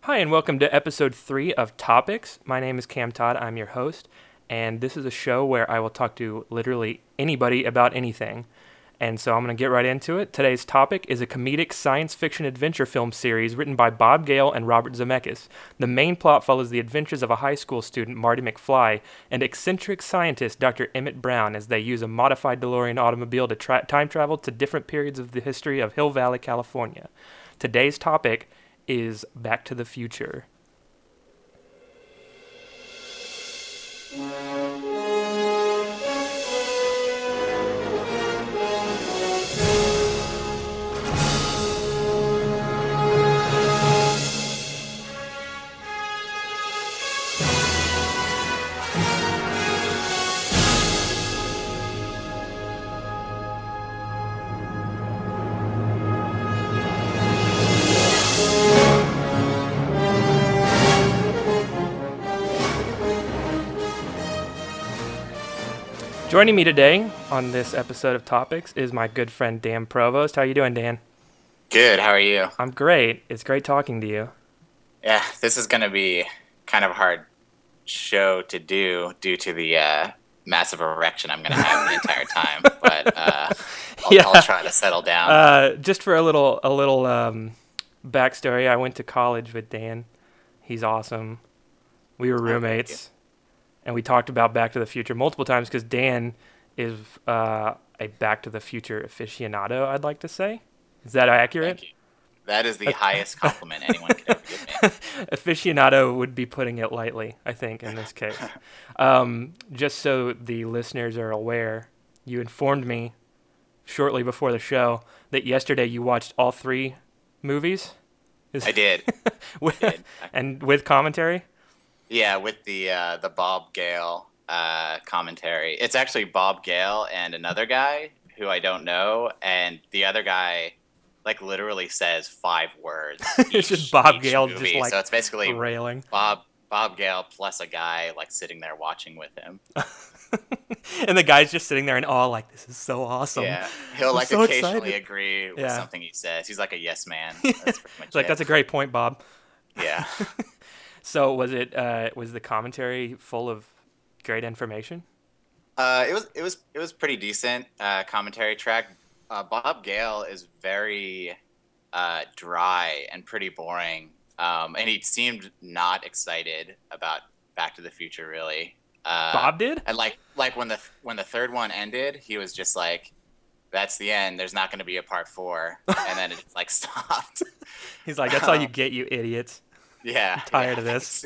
Hi, and welcome to episode 3 of Topics. My name is Cam Todd. I'm your host, and this is a show where I will talk to literally anybody about anything. And so I'm going to get right into it. Today's topic is a comedic science fiction adventure film series written by Bob Gale and Robert Zemeckis. The main plot follows the adventures of a high school student, Marty McFly, and eccentric scientist, Dr. Emmett Brown, as they use a modified DeLorean automobile to time travel to different periods of the history of Hill Valley, California. Today's topic is Back to the Future. Joining me today on this episode of Topics is my good friend Dan Provost. How you doing, Dan? Good. How are you? I'm great. It's great talking to you. Yeah, this is going to be kind of a hard show to do due to the massive erection I'm going to have the entire time. But I'll try to settle down. Just for a little backstory, I went to college with Dan. He's awesome. We were roommates. And we talked about Back to the Future multiple times because Dan is a Back to the Future aficionado, I'd like to say. Is that accurate? Thank you. That is the highest compliment anyone could ever give me. Aficionado would be putting it lightly, I think, in this case. Just so the listeners are aware, you informed me shortly before the show that yesterday you watched all 3 movies. I did. And with commentary? Yeah, with the Bob Gale commentary. It's actually Bob Gale and another guy who I don't know, and the other guy literally says 5 words. It's just Bob Gale movie. just so it's basically railing. Bob Gale plus a guy sitting there watching with him. And the guy's just sitting there in awe, like, this is so awesome. Yeah, he'll so occasionally excited. agree with something he says. He's like a yes man. That's pretty much It's that's a great point, Bob. Yeah. So was the commentary full of great information? It was pretty decent commentary track. Bob Gale is very dry and pretty boring, and he seemed not excited about Back to the Future really. Bob did? And when the third one ended, he was just like, "That's the end. There's not going to be a part 4," and then it stopped. He's like, "That's all you get, you idiots." Yeah, I'm tired of this.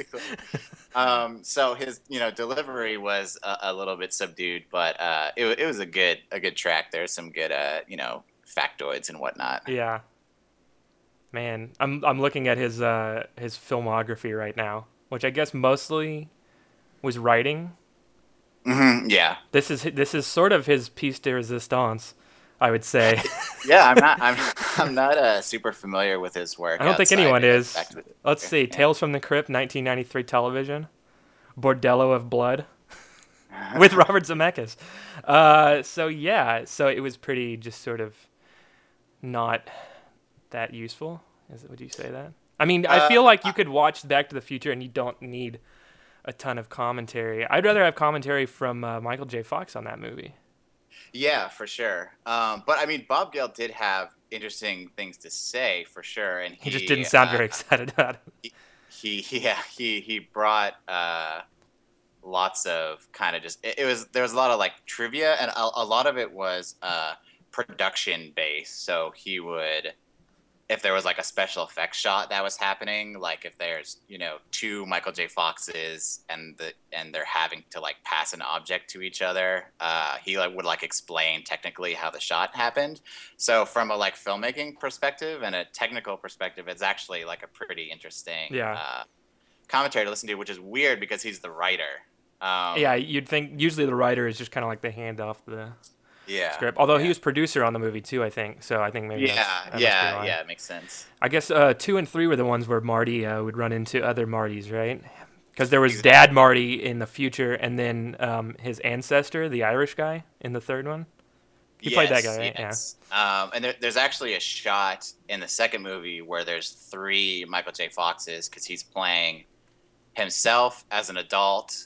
So his delivery was a little bit subdued, but it was a good track. There's some good factoids and whatnot. Yeah, man, I'm looking at his filmography right now, which I guess mostly was writing. Mm-hmm, yeah, This is sort of his piece de resistance, I would say. Yeah, I'm not super familiar with his work. I don't think anyone is. Let's see. Tales from the Crypt, 1993 television. Bordello of Blood with Robert Zemeckis. So it was pretty just sort of not that useful. Would you say that? I mean, I feel like you could watch Back to the Future and you don't need a ton of commentary. I'd rather have commentary from Michael J. Fox on that movie. Yeah, for sure. But I mean, Bob Gale did have interesting things to say for sure, and he just didn't sound very excited about it. He brought lots of kind of just there was a lot of trivia, and a lot of it was production based. So he would, if there was a special effects shot that was happening, if there's 2 Michael J. Foxes and they're having to pass an object to each other, he would explain technically how the shot happened. So from a filmmaking perspective and a technical perspective, it's actually a pretty interesting commentary to listen to, which is weird because he's the writer. Yeah, you'd think usually the writer is just kind of the hand off the script. Although he was producer on the movie too, I think. So I think maybe it makes sense. I guess 2 and 3 were the ones where Marty would run into other Martys, right? Because there was Dad Marty in the future, and then his ancestor, the Irish guy, in the third one. He played that guy, right? Yes. And there's actually a shot in the second movie where there's 3 Michael J. Foxes because he's playing himself as an adult,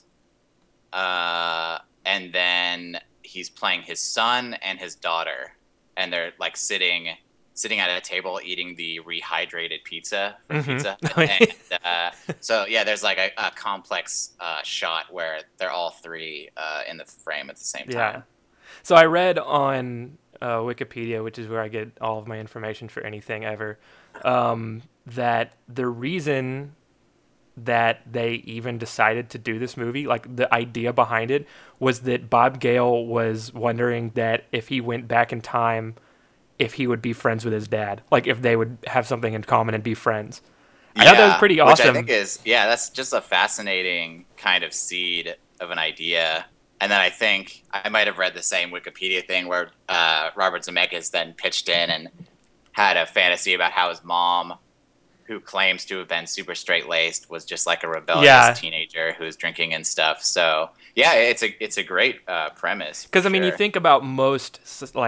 and then he's playing his son and his daughter, and they're like sitting at a table eating the rehydrated pizza from Pizza. And, so yeah, there's like a complex shot where they're all 3 in the frame at the same time. Yeah. So I read on Wikipedia, which is where I get all of my information for anything ever, that the reason that they even decided to do this movie, like the idea behind it, was that Bob Gale was wondering that if he went back in time, if he would be friends with his dad, like if they would have something in common and be friends. I thought that was pretty awesome. Which I think is, that's just a fascinating kind of seed of an idea. And then I think I might have read the same Wikipedia thing where Robert Zemeckis then pitched in and had a fantasy about how his mom, who claims to have been super straight-laced, was just like a rebellious teenager who was drinking and stuff. So yeah, it's a great premise. Because I mean, you think about most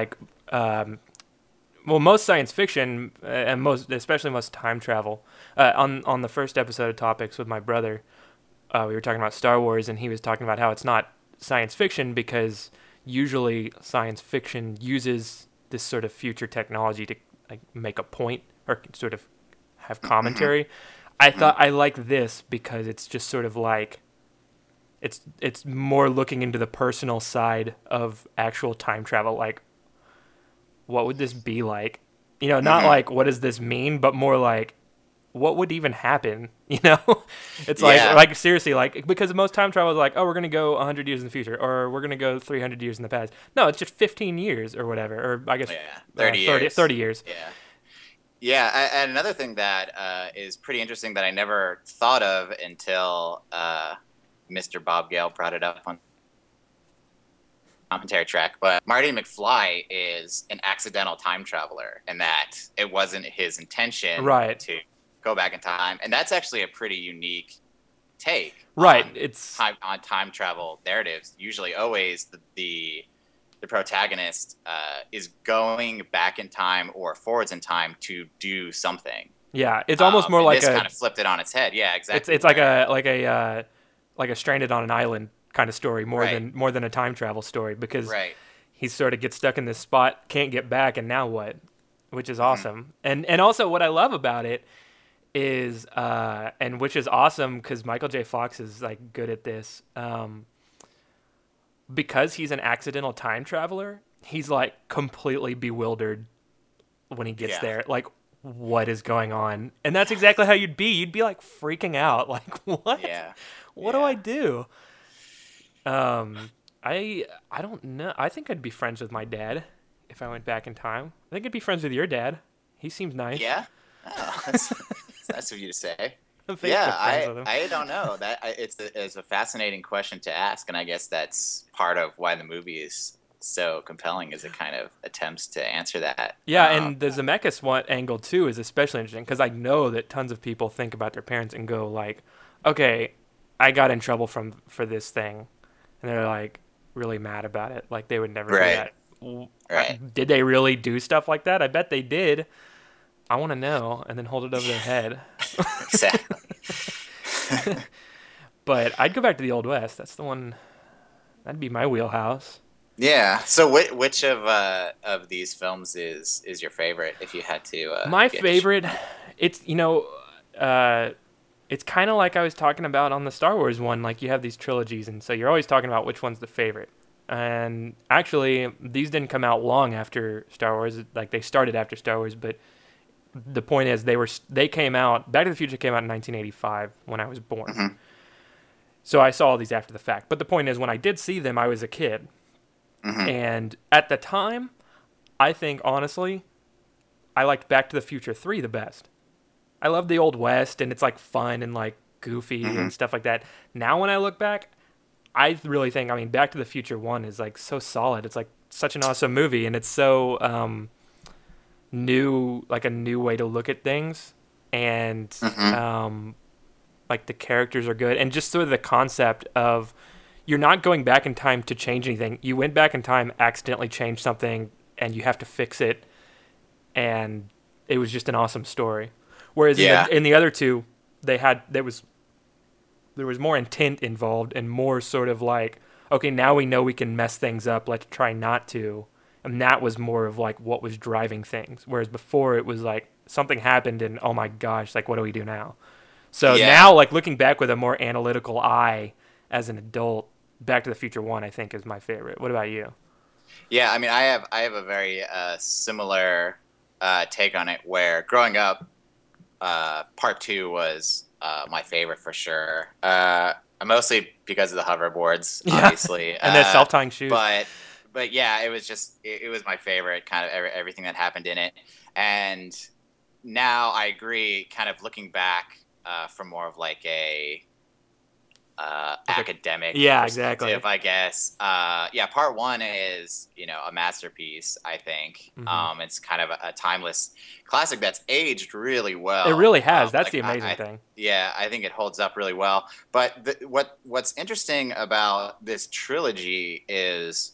most science fiction and especially most time travel. On the first episode of Topics with my brother, we were talking about Star Wars, and he was talking about how it's not science fiction because usually science fiction uses this sort of future technology to like make a point or sort of have commentary. I thought I like this because it's just sort of like it's more looking into the personal side of actual time travel, like what would this be like? You know, not like what does this mean, but more like what would even happen? You know, it's like seriously, like because most time travel is like, oh, we're gonna go 100 years in the future, or we're gonna go 300 years in the past. No, it's just 15 years or whatever, or I guess 30 years. 30 years. Yeah, and another thing that is pretty interesting that I never thought of until Mr. Bob Gale brought it up on commentary track, but Marty McFly is an accidental time traveler, and that it wasn't his intention to go back in time, and that's actually a pretty unique take. It's on time travel narratives. Usually, always the protagonist is going back in time or forwards in time to do something. Yeah, it's almost more like this kind of flipped it on its head. Yeah, exactly. It's like a stranded on an island kind of story more than a time travel story, because he sort of gets stuck in this spot, can't get back, and now what? Which is awesome. And also what I love about it is and which is awesome because Michael J. Fox is like good at this. Because he's an accidental time traveler, he's like completely bewildered when he gets there. Like, what is going on? And that's exactly how you'd be. You'd be like freaking out. Like, what? What do I do? I don't know. I think I'd be friends with my dad if I went back in time. I think I'd be friends with your dad. He seems nice. Yeah? Oh, that's nice of you to say. I don't know. It's a fascinating question to ask, and I guess that's part of why the movie is so compelling, is it kind of attempts to answer that. Yeah, and the Zemeckis angle too is especially interesting because I know that tons of people think about their parents and go like, "Okay, I got in trouble for this thing," and they're like really mad about it. Like they would never do that. Did they really do stuff like that? I bet they did. I want to know, and then hold it over their head. Exactly. But I'd go back to the Old West. That's the one. That'd be my wheelhouse. Yeah. So which of these films is your favorite? If you had to. My favorite, it's it's kind of like I was talking about on the Star Wars one. Like you have these trilogies, and so you're always talking about which one's the favorite. And actually, these didn't come out long after Star Wars. Like they started after Star Wars, but the point is they came out. Back to the Future came out in 1985 when I was born. Mm-hmm. So I saw all these after the fact. But the point is, when I did see them, I was a kid. Mm-hmm. And at the time, I think, honestly, I liked Back to the Future 3 the best. I love the Old West, and it's like fun and like goofy and stuff like that. Now when I look back, I really think, Back to the Future 1 is like so solid. It's like such an awesome movie, and it's so new, like a new way to look at things. And like the characters are good, and just sort of the concept of you're not going back in time to change anything. You went back in time, accidentally changed something, and you have to fix it, and it was just an awesome story. Whereas Yeah. in the other two, there was more intent involved and more sort of like, okay, now we know we can mess things up, let's try not to. And that was more of like what was driving things. Whereas before it was like something happened and oh my gosh, like what do we do now? So Yeah. now, like looking back with a more analytical eye as an adult, Back to the Future 1 I think is my favorite. What about you? Yeah, I mean, I have a very similar take on it. Where growing up, part two was my favorite for sure. Mostly because of the hoverboards, Yeah. obviously. And the self-tying shoes. But yeah, it was just it was my favorite. Kind of everything that happened in it, and now I agree. Kind of looking back from more of like a academic Yeah, perspective, exactly. I guess. Yeah, part one is a masterpiece. I think it's kind of a timeless classic that's aged really well. It really has. That's Like the amazing thing. yeah, I think it holds up really well. But what's interesting about this trilogy is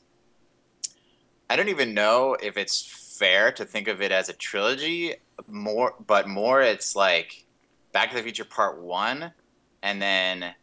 I don't even know if it's fair to think of it as a trilogy. More it's like Back to the Future Part One, and then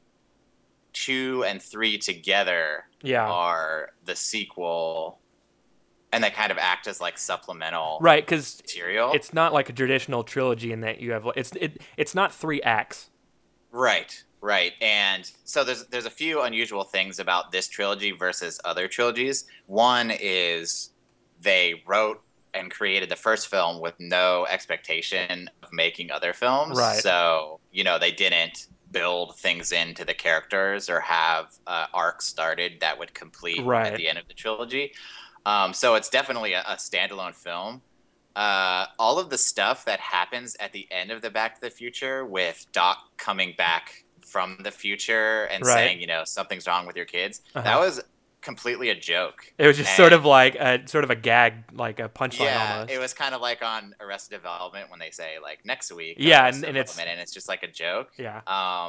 2 and 3 together Yeah. are the sequel, and they kind of act as like supplemental Right, because material. it's not like a traditional trilogy in that you have it's not 3 acts. Right. And so there's a few unusual things about this trilogy versus other trilogies. One is they wrote and created the first film with no expectation of making other films. Right. So, they didn't build things into the characters or have arcs started that would complete Right. at the end of the trilogy. So it's definitely a standalone film. All of the stuff that happens at the end of the Back to the Future with Doc coming back from the future and Right. saying, something's wrong with your kids, Uh-huh. that was completely a joke. It was just sort of like a gag, like a punchline Yeah, almost. it was kind of like on Arrested Development when they say like next week. Yeah, Arrested and it's Development, and it's just like a joke. yeah.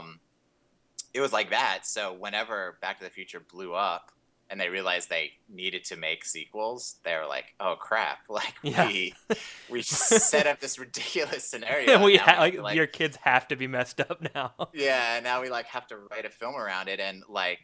It was like that. So whenever Back to the Future blew up and they realized they needed to make sequels, they were like, "Oh crap! Like Yeah. we set up this ridiculous scenario. And we and now like your kids have to be messed up now. yeah, and now we like have to write a film around it, and like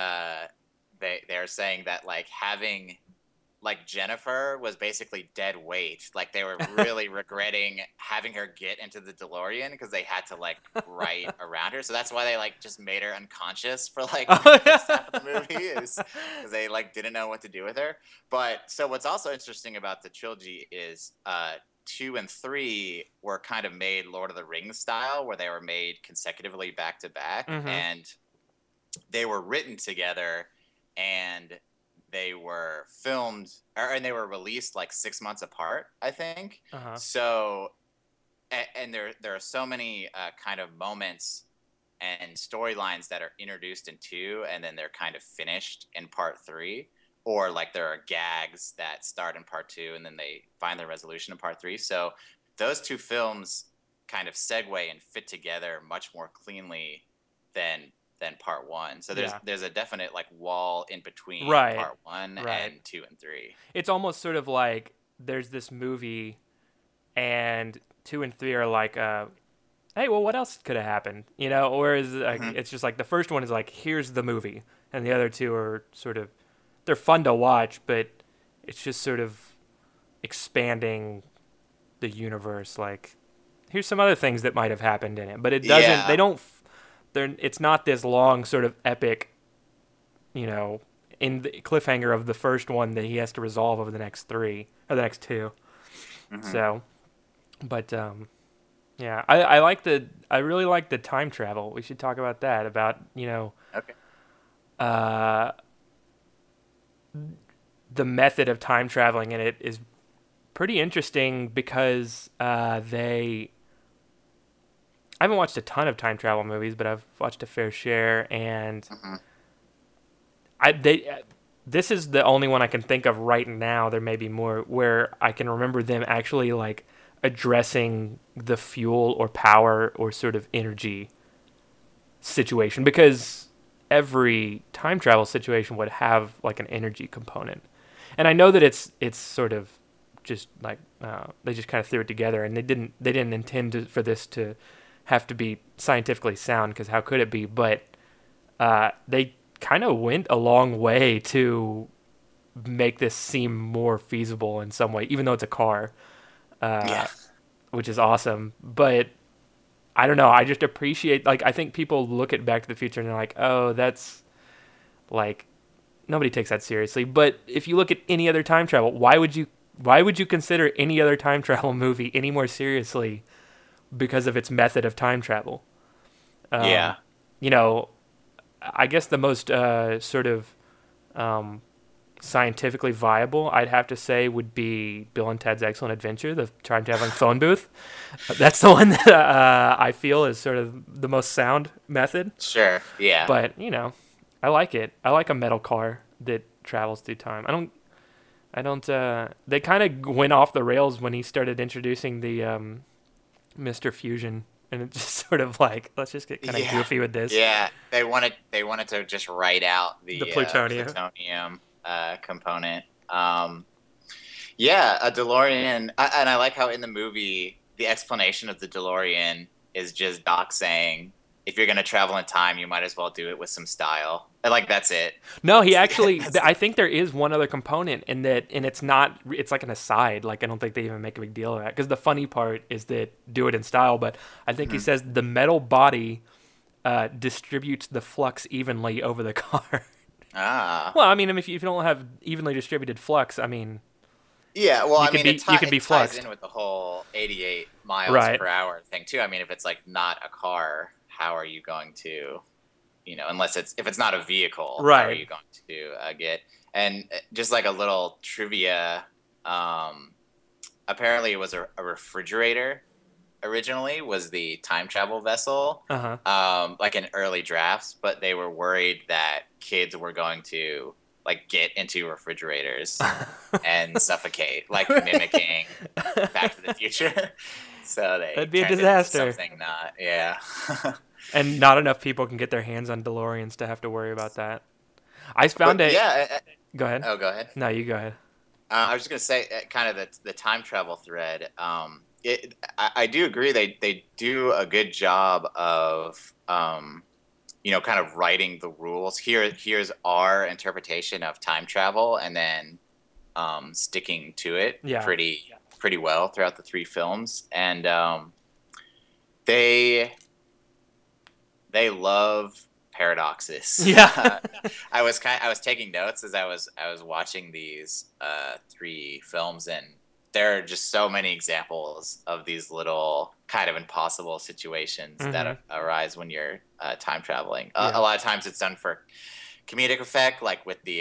they're saying that like having like Jennifer was basically dead weight. Like they were really regretting having her get into the DeLorean because they had to like write around her. So that's why they like just made her unconscious for like the first half of the movie, is because they like didn't know what to do with her. But so what's also interesting about the trilogy is 2 and 3 were kind of made Lord of the Rings style, where they were made consecutively back to back, and they were written together, and they were filmed and they were released like 6 months apart, I think. So, and there are so many kind of moments and storylines that are introduced in 2 and then they're kind of finished in part 3, or like there are gags that start in part 2 and then they find their resolution in part 3. So those two films kind of segue and fit together much more cleanly than part 1. So there's a definite like wall in between part 1 and 2 and 3. It's almost sort of like there's this movie and 2 and 3 are like hey, well, what else could have happened? Whereas it's just like the first one is like, here's the movie, and the other two are sort of, they're fun to watch, but it's just sort of expanding the universe. Like, here's some other things that might have happened in it, but it doesn't. They don't. It's not this long sort of epic, in the cliffhanger of the first one that he has to resolve over the next 3 or the next 2. So, but yeah, I really like the time travel. We should talk about that. About Okay. The method of time traveling in it is pretty interesting because I haven't watched a ton of time travel movies, but I've watched a fair share, and this is the only one I can think of right now. There may be more where I can remember them actually like addressing the fuel or power or sort of energy situation, because every time travel situation would have like an energy component. And I know that it's sort of just like they just kind of threw it together, and they didn't intend for this to have to be scientifically sound, because how could it be? But they kind of went a long way to make this seem more feasible in some way, even though it's a car, Yeah. which is awesome. But I don't know. I just appreciate, like, I think people look at Back to the Future and they're like, oh, that's like, nobody takes that seriously. But if you look at any other time travel, why would you consider any other time travel movie any more seriously because of its method of time travel? Um, Yeah. you know, I guess the most sort of um, scientifically viable, I'd have to say, would be Bill and Ted's Excellent Adventure, the time traveling phone booth. That's the one that I feel is sort of the most sound method. Sure. Yeah. But I like it. I like a metal car that travels through time. I don't. They kind of went off the rails when he started introducing the Mr. Fusion, and it just sort of like, let's just get kind of Yeah. goofy with this. Yeah. They wanted to just write out The the plutonium. plutonium component. Yeah, a DeLorean, and I like how in the movie the explanation of the DeLorean is just Doc saying, "If you're gonna travel in time, you might as well do it with some style." And like that's it. No, he actually. I think there is one other component in that, and it's not. It's like an aside. Like, I don't think they even make a big deal of that, because the funny part is that do it in style. But I think he says the metal body distributes the flux evenly over the car. Ah. Well, I mean, if you don't have evenly distributed flux, I mean, Yeah, well, You I could mean, be- you could be it ties fluxed. in with the whole 88 miles Right. per hour thing too. I mean, if it's like not a car, how are you going to, unless if it's not a vehicle, how are Right. you going to get? And just like a little trivia, apparently it was a refrigerator originally was the time travel vessel, Uh huh. like in early drafts, but they were worried that kids were going to like get into refrigerators and suffocate, like mimicking Back to the Future. So they That'd be a turned it into disaster. something not, yeah. And not enough people can get their hands on DeLoreans to have to worry about that. I found But it. yeah, Go ahead. oh, go ahead. No, you go ahead. I was just gonna say, kind of the time travel thread. I do agree they do a good job of kind of writing the rules. Here's our interpretation of time travel, and then sticking to it Yeah. pretty well throughout the three films. And they love paradoxes. Yeah. I was taking notes as I was watching these three films, and there are just so many examples of these little kind of impossible situations that arise when you're time traveling. Yeah. A lot of times it's done for comedic effect, like with the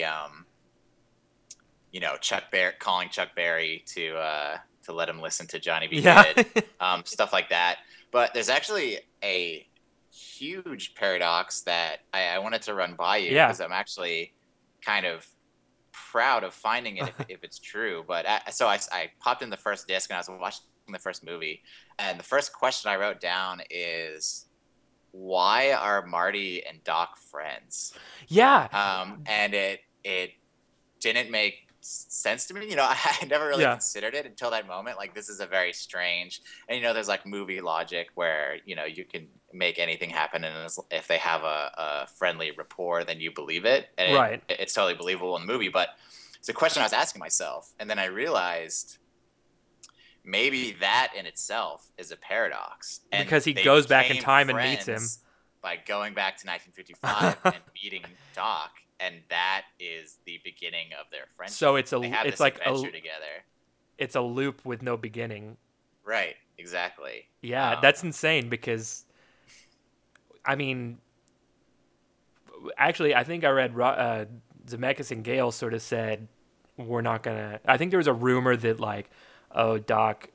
calling Chuck Berry to let him listen to Johnny B. Yeah. Good, stuff like that. But there's actually a huge paradox that I wanted to run by you, Yeah. because I'm actually kind of proud of finding it if it's true. But so I popped in the first disc and I was watching the first movie, and the first question I wrote down is, why are Marty and Doc friends? Yeah. And it didn't make sense to me. I never really Yeah. considered it until that moment. Like, this is a very strange, and there's like movie logic where you can make anything happen, and if they have a friendly rapport, then you believe it, and Right. it's totally believable in the movie. But it's a question I was asking myself, and then I realized maybe that in itself is a paradox. And Because he they goes back in became time and meets him. friends by going back to 1955 and meeting Doc, and that is the beginning of their friendship. So it's They have it's this like adventure together. it's a loop with no beginning. Right, exactly. Yeah, that's insane, because I mean, actually, I think I read Zemeckis and Gale sort of said, we're not gonna. I think there was a rumor that, like, oh, Doc,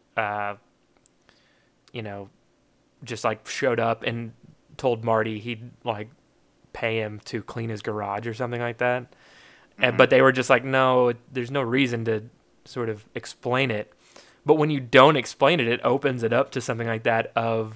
just like showed up and told Marty he'd like pay him to clean his garage or something like that. But they were just like, no, there's no reason to sort of explain it. But when you don't explain it, it opens it up to something like that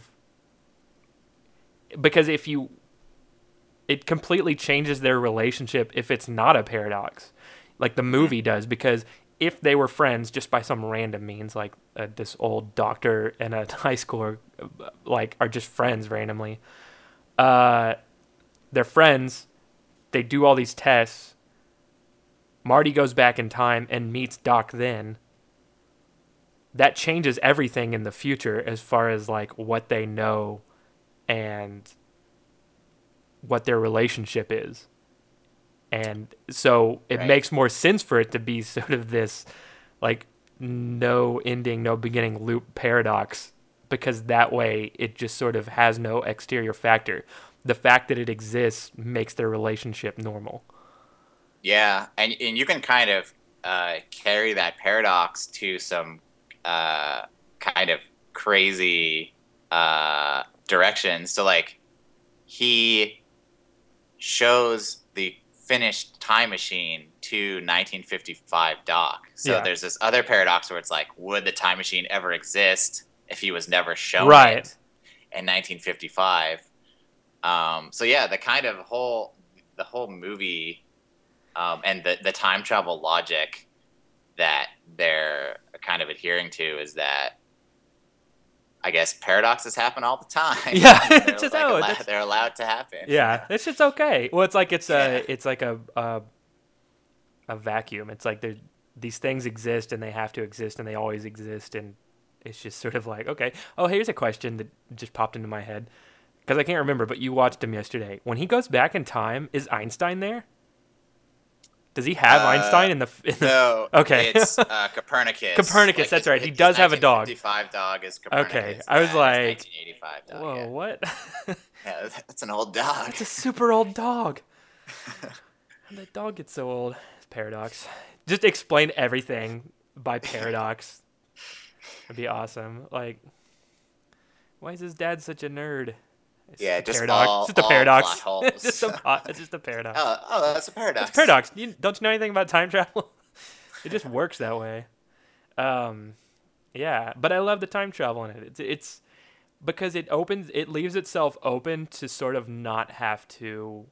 because it completely changes their relationship if it's not a paradox. like the movie does, because if they were friends just by some random means, like this old doctor and a high schooler, like are just friends randomly, uh, they're friends. They do all these tests. Marty goes back in time and meets Doc then. That changes everything in the future as far as like what they know and what their relationship is. And so it Right. makes more sense for it to be sort of this like no ending, no beginning loop paradox, because that way it just sort of has no exterior factor. The fact that it exists makes their relationship normal. Yeah, and you can kind of carry that paradox to some kind of crazy directions. So like he shows the finished time machine to 1955 Doc. So Yeah. there's this other paradox where it's like, would the time machine ever exist if he was never shown Right. it in 1955? So yeah, the whole movie and the time travel logic that they're kind of adhering to is that I guess paradoxes happen all the time. Yeah, they're, it's just, they're allowed to happen. yeah, it's just okay. Well, it's like Yeah. it's like a vacuum. It's like these things exist and they have to exist and they always exist, and it's just sort of like, okay. Oh, here's a question that just popped into my head because I can't remember, but you watched him yesterday. When he goes back in time, is Einstein there? Does he have Einstein in the No. Okay. It's Copernicus. Copernicus, that's right. He does have a dog. 1955 dog is Copernicus. Okay, I was his like, 1985 dog. whoa, Yeah. what? Yeah, that's an old dog. It's a super old dog. That dog gets so old. It's paradox. Just explain everything by paradox. That'd be awesome. Like, why is his dad such a nerd? It's Yeah, a just paradox. all- It's just a all paradox. plot holes. It's just a paradox. Oh, that's a paradox. It's a paradox. Don't you know anything about time travel? It just works that way. Yeah, but I love the time travel in it. It's because it leaves itself open to sort of not have to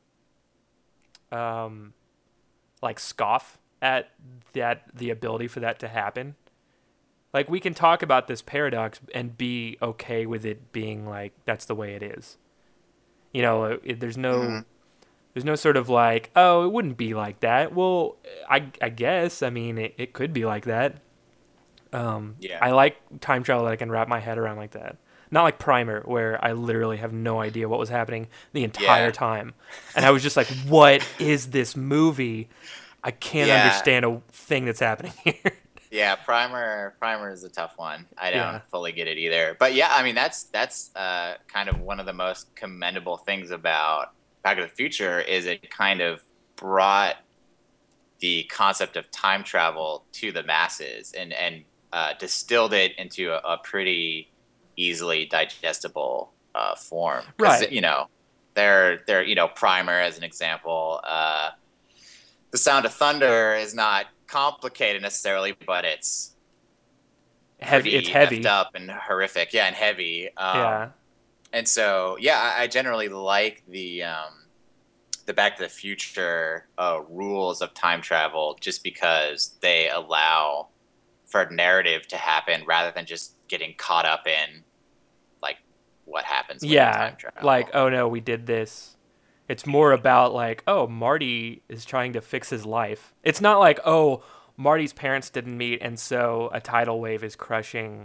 like scoff at the ability for that to happen. Like we can talk about this paradox and be okay with it being like that's the way it is. You know, there's no Mhm. there's no sort of like, oh, it wouldn't be like that. Well, I guess, I mean, it could be like that. Yeah. I like time travel that I can wrap my head around like that. Not like Primer, where I literally have no idea what was happening the entire Yeah. time. And I was just like, what is this movie? I can't Yeah. understand a thing that's happening here. Yeah, Primer is a tough one. I don't Yeah. fully get it either. But yeah, I mean that's kind of one of the most commendable things about Back to the Future is it kind of brought the concept of time travel to the masses and distilled it into a pretty easily digestible form. 'Cause, Right. You know, they're Primer as an example. The Sound of Thunder is not complicated necessarily, but it's pretty It's heavy. effed up and horrific. Yeah, and heavy. Yeah. And so, yeah, I generally like the Back to the Future rules of time travel just because they allow for narrative to happen rather than just getting caught up in like what happens when you Yeah. time travel. Like, oh no, we did this. It's more about like, oh, Marty is trying to fix his life. It's not like, oh, Marty's parents didn't meet and so a tidal wave is crushing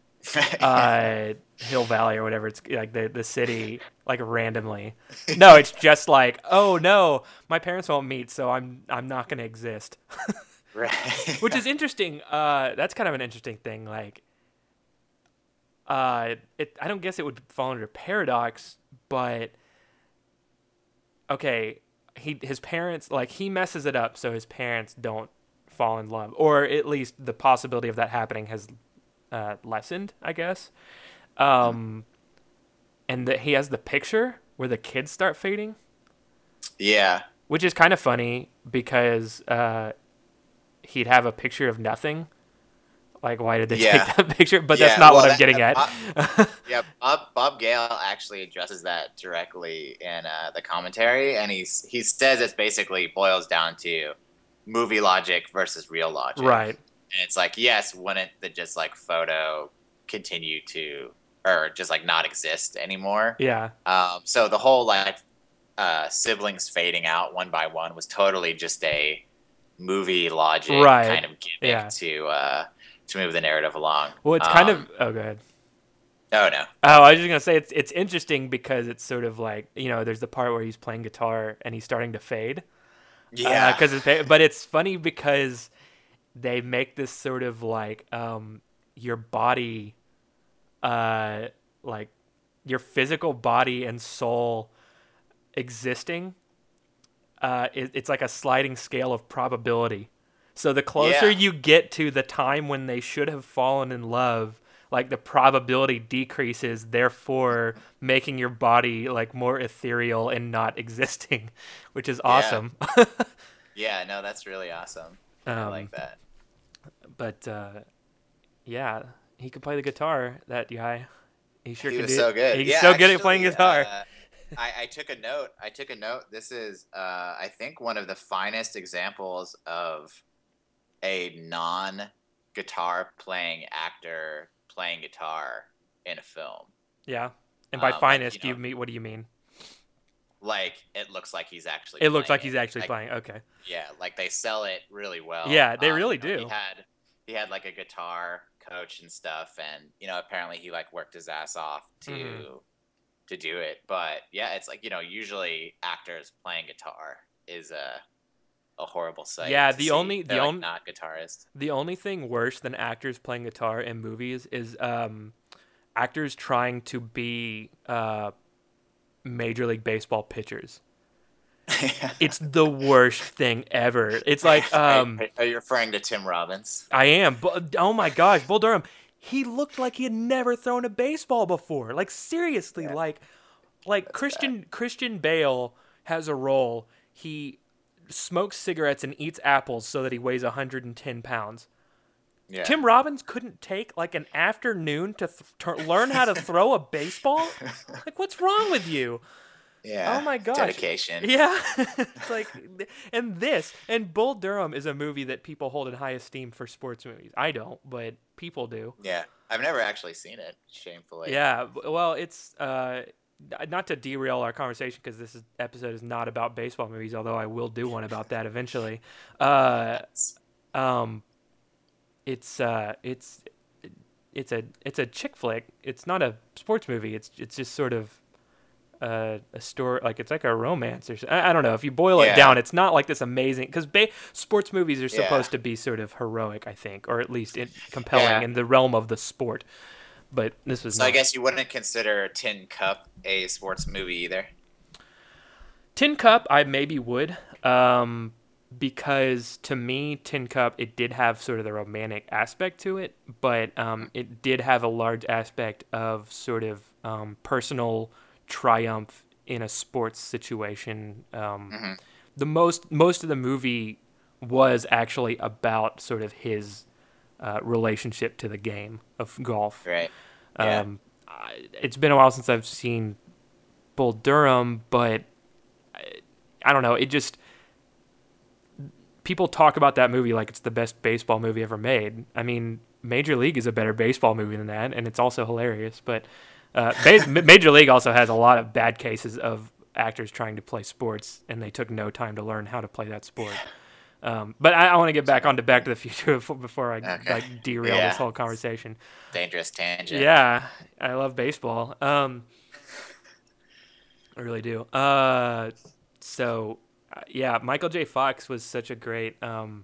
Hill Valley or whatever it's like the city like randomly. No, it's just like, oh no, my parents won't meet, so I'm not gonna exist. Right. Which is interesting. That's kind of an interesting thing. Like, I don't guess it would fall under paradox, but okay, his parents, like, he messes it up so his parents don't fall in love, or at least the possibility of that happening has lessened, I guess. And that he has the picture where the kids start fading, Yeah. which is kind of funny because he'd have a picture of nothing. Like, why did they Yeah. take that picture? But Yeah, that's not well, what I'm that- getting at. Yeah, Bob Gale actually addresses that directly in the commentary, and he says it's basically boils down to movie logic versus real logic. Right. And it's like, yes, wouldn't the just like photo continue to, or just like not exist anymore? Yeah. So the whole like siblings fading out one by one was totally just a movie logic Right. kind of gimmick Yeah. to move the narrative along. Well, it's kind of. Oh, go ahead. Oh no. Oh, I was just gonna say it's interesting because it's sort of like, there's the part where he's playing guitar and he's starting to fade. Yeah. But it's funny because they make this sort of like your body, like your physical body and soul existing. It's like a sliding scale of probability. So the closer Yeah. you get to the time when they should have fallen in love, like the probability decreases, therefore making your body like more ethereal and not existing, which is awesome. Yeah, no, that's really awesome. I Um, like that. but yeah, he could play the guitar. That guy, he sure He could was do. so good. He's Yeah, so good at playing actually, guitar. I took a note. I took a note. This is, I think, one of the finest examples of a non-guitar playing actor playing guitar in a film. Yeah, and by Like, finest, what do you mean? Like it looks like he's actually. It looks like playing he's it. actually Like, playing. Okay. yeah, like they sell it really well. Yeah, they really do. He had like a guitar coach and stuff, and apparently he like worked his ass off to do it. But yeah, it's like usually actors playing guitar is a horrible sight. Yeah, to the see. only They're, like, not guitarists. the only thing worse than actors playing guitar in movies is actors trying to be Major League Baseball pitchers. It's the worst thing ever. It's like Are you referring to Tim Robbins? I am. But oh my gosh, Bull Durham, he looked like he had never thrown a baseball before. Like seriously, Yeah. like Christian Bale has a role. He smokes cigarettes and eats apples so that he weighs 110 pounds. Yeah. Tim Robbins couldn't take like an afternoon to learn how to throw a baseball? Like what's wrong with you? Yeah. Oh my gosh. Dedication. Yeah. It's like, and Bull Durham is a movie that people hold in high esteem for sports movies. I don't, but people do. Yeah. I've never actually seen it, shamefully. Yeah. Well, it's, not to derail our conversation because episode is not about baseball movies, although I will do one about that eventually. It's a chick flick. It's not a sports movie. It's just sort of a story, like it's like a romance or something. I don't know. If you boil it Yeah. down, it's not like this amazing because sports movies are Yeah. supposed to be sort of heroic, I think, or at least compelling Yeah. in the realm of the sport. But this was So I not. guess you wouldn't consider Tin Cup a sports movie either. Tin Cup, I maybe would, because to me, Tin Cup, it did have sort of the romantic aspect to it, but it did have a large aspect of sort of personal triumph in a sports situation. The most of the movie was actually about sort of his relationship to the game of golf. Right. Yeah. It's been a while since I've seen Bull Durham, but I don't know. It just people talk about that movie like it's the best baseball movie ever made. I mean, Major League is a better baseball movie than that, and it's also hilarious. But Major League also has a lot of bad cases of actors trying to play sports, and they took no time to learn how to play that sport. But I want to get back onto Back to the Future before I like derail this whole conversation. Dangerous tangent. Yeah, I love baseball. I really do. Yeah, Michael J. Fox was such a great.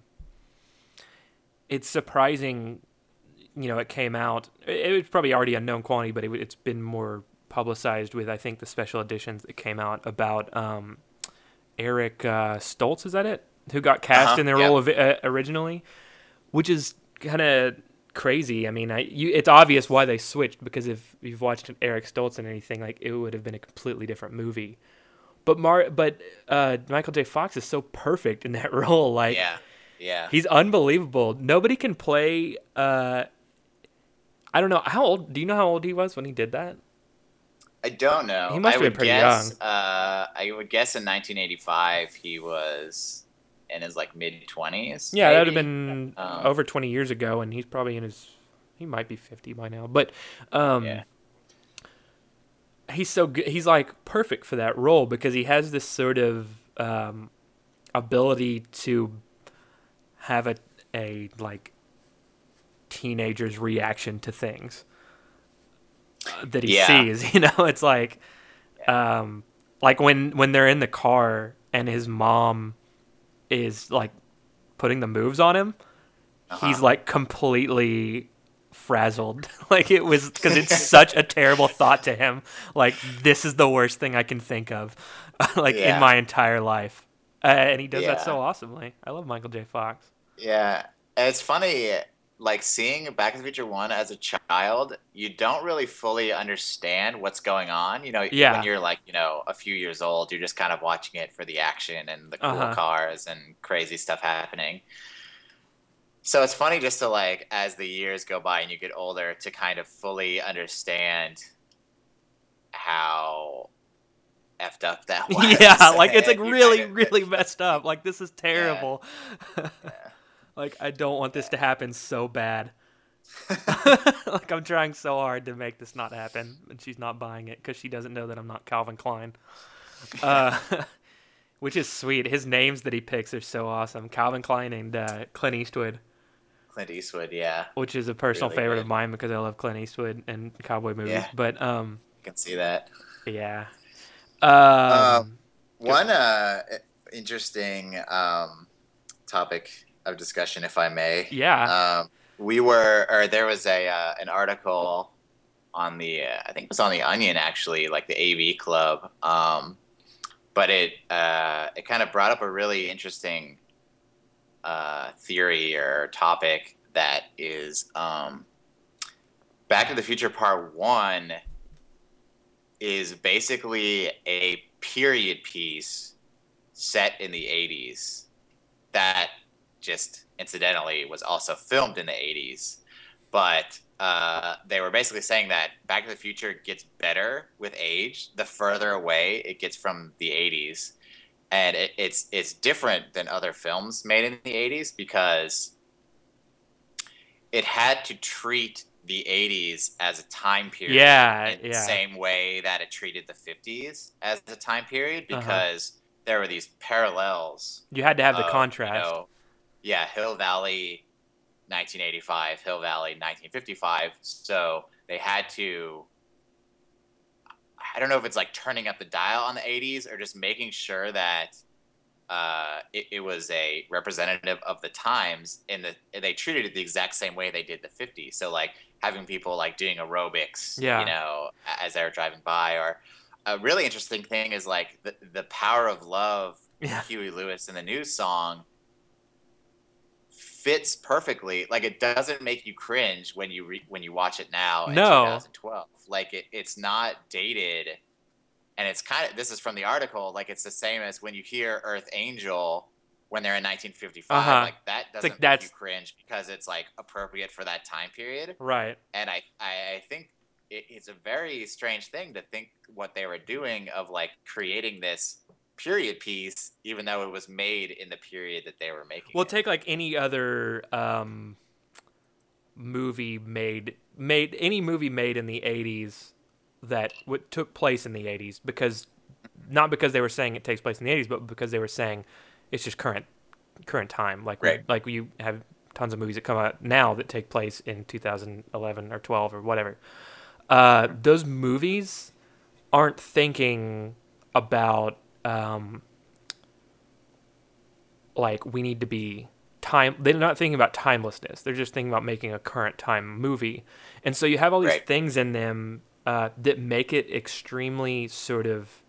It's surprising, it came out. It was probably already a known quantity, but it's been more publicized with, I think, the special editions that came out about Eric Stoltz. Is that it? Who got cast in the role of originally, which is kind of crazy. I mean, it's obvious why they switched, because if you've watched Eric Stoltz in anything, like it would have been a completely different movie. But Michael J. Fox is so perfect in that role. Like, yeah, he's unbelievable. Nobody can play. I don't know how old. Do you know how old he was when he did that? I don't know. He must have been pretty young. I would guess in 1985 he was in his like mid-20s, Yeah, that would have maybe. been Um, over 20 years ago, and he's probably in his. He might be 50 by now, but um, yeah, he's so good. He's like perfect for that role because he has this sort of ability to have a like teenager's reaction to things that he yeah, sees. It's like when they're in the car and his mom is like putting the moves on him, he's uh-huh. like completely frazzled. Like it was because it's such a terrible thought to him. Like this is the worst thing I can think of, like in Yeah, my entire life. And he does that yeah, so awesomely. I love Michael J. Fox. yeah. And it's funny, like seeing Back to the Future 1 as a child, you don't really fully understand what's going on. When Yeah. you're like, a few years old, you're just kind of watching it for the action and the Uh cool huh. cars and crazy stuff happening. So it's funny just to like, as the years go by and you get older, to kind of fully understand how effed up that Yeah, was. like it's like And you kind really, of really messed up. Like this is yeah, terrible. yeah, Like I don't want this to happen so bad. yeah. Like I'm trying so hard to make this not happen, and she's not buying it because she doesn't know that I'm not Calvin Klein. Uh, which is sweet. His names that he picks are so awesome. Calvin Klein and Clint Eastwood, Clint Eastwood, yeah, which is a personal really favorite of good. mine because I love Clint Eastwood and cowboy movies. Yeah, But I can see that. yeah. Uh, Um, go- one interesting topic of discussion, if I may. yeah. Or there was an article on I think it was on the Onion actually, like the AV Club. But it kind of brought up a really interesting theory or topic that is Back to the Future Part One is basically a period piece set in the 80s that just incidentally was also filmed in the 80s. But they were basically saying that Back to the Future gets better with age the further away it gets from the 80s. And it's different than other films made in the 80s because it had to treat the 80s as a time period Yeah. in the Yeah. same way that it treated the 50s as a time period Uh huh. because there were these parallels You had to have the of, contrast. yeah, Hill Valley 1985, Hill Valley 1955. So they had to, I don't know if it's like turning up the dial on the 80s or just making sure that it was a representative of the times they treated it the exact same way they did the 50s. So like having people like doing aerobics, Yeah. as they were driving by. Or a really interesting thing is like the Power of Love, Yeah. Huey Lewis and the News song fits perfectly. Like it doesn't make you cringe when you watch it now in No. 2012. Like it's not dated, and it's kind of, this is from the article, like it's the same as when you hear Earth Angel when they're in Uh 1955. huh. Like that It's like doesn't make you that's cringe because it's like appropriate for that time period. right. And I think it's a very strange thing to think what they were doing of like creating this period piece even though it was made in the period that they were making Well, it. take like any other movie made in the 80s that took place in the 80s because not because they were saying it takes place in the 80s but because they were saying it's just current time Right. like you have tons of movies that come out now that take place in 2011 or 12 or whatever. Those movies aren't thinking about like we need to be time. They're not thinking about timelessness. They're just thinking about making a current time movie, and so you have all these Right. things in them that make it extremely sort of.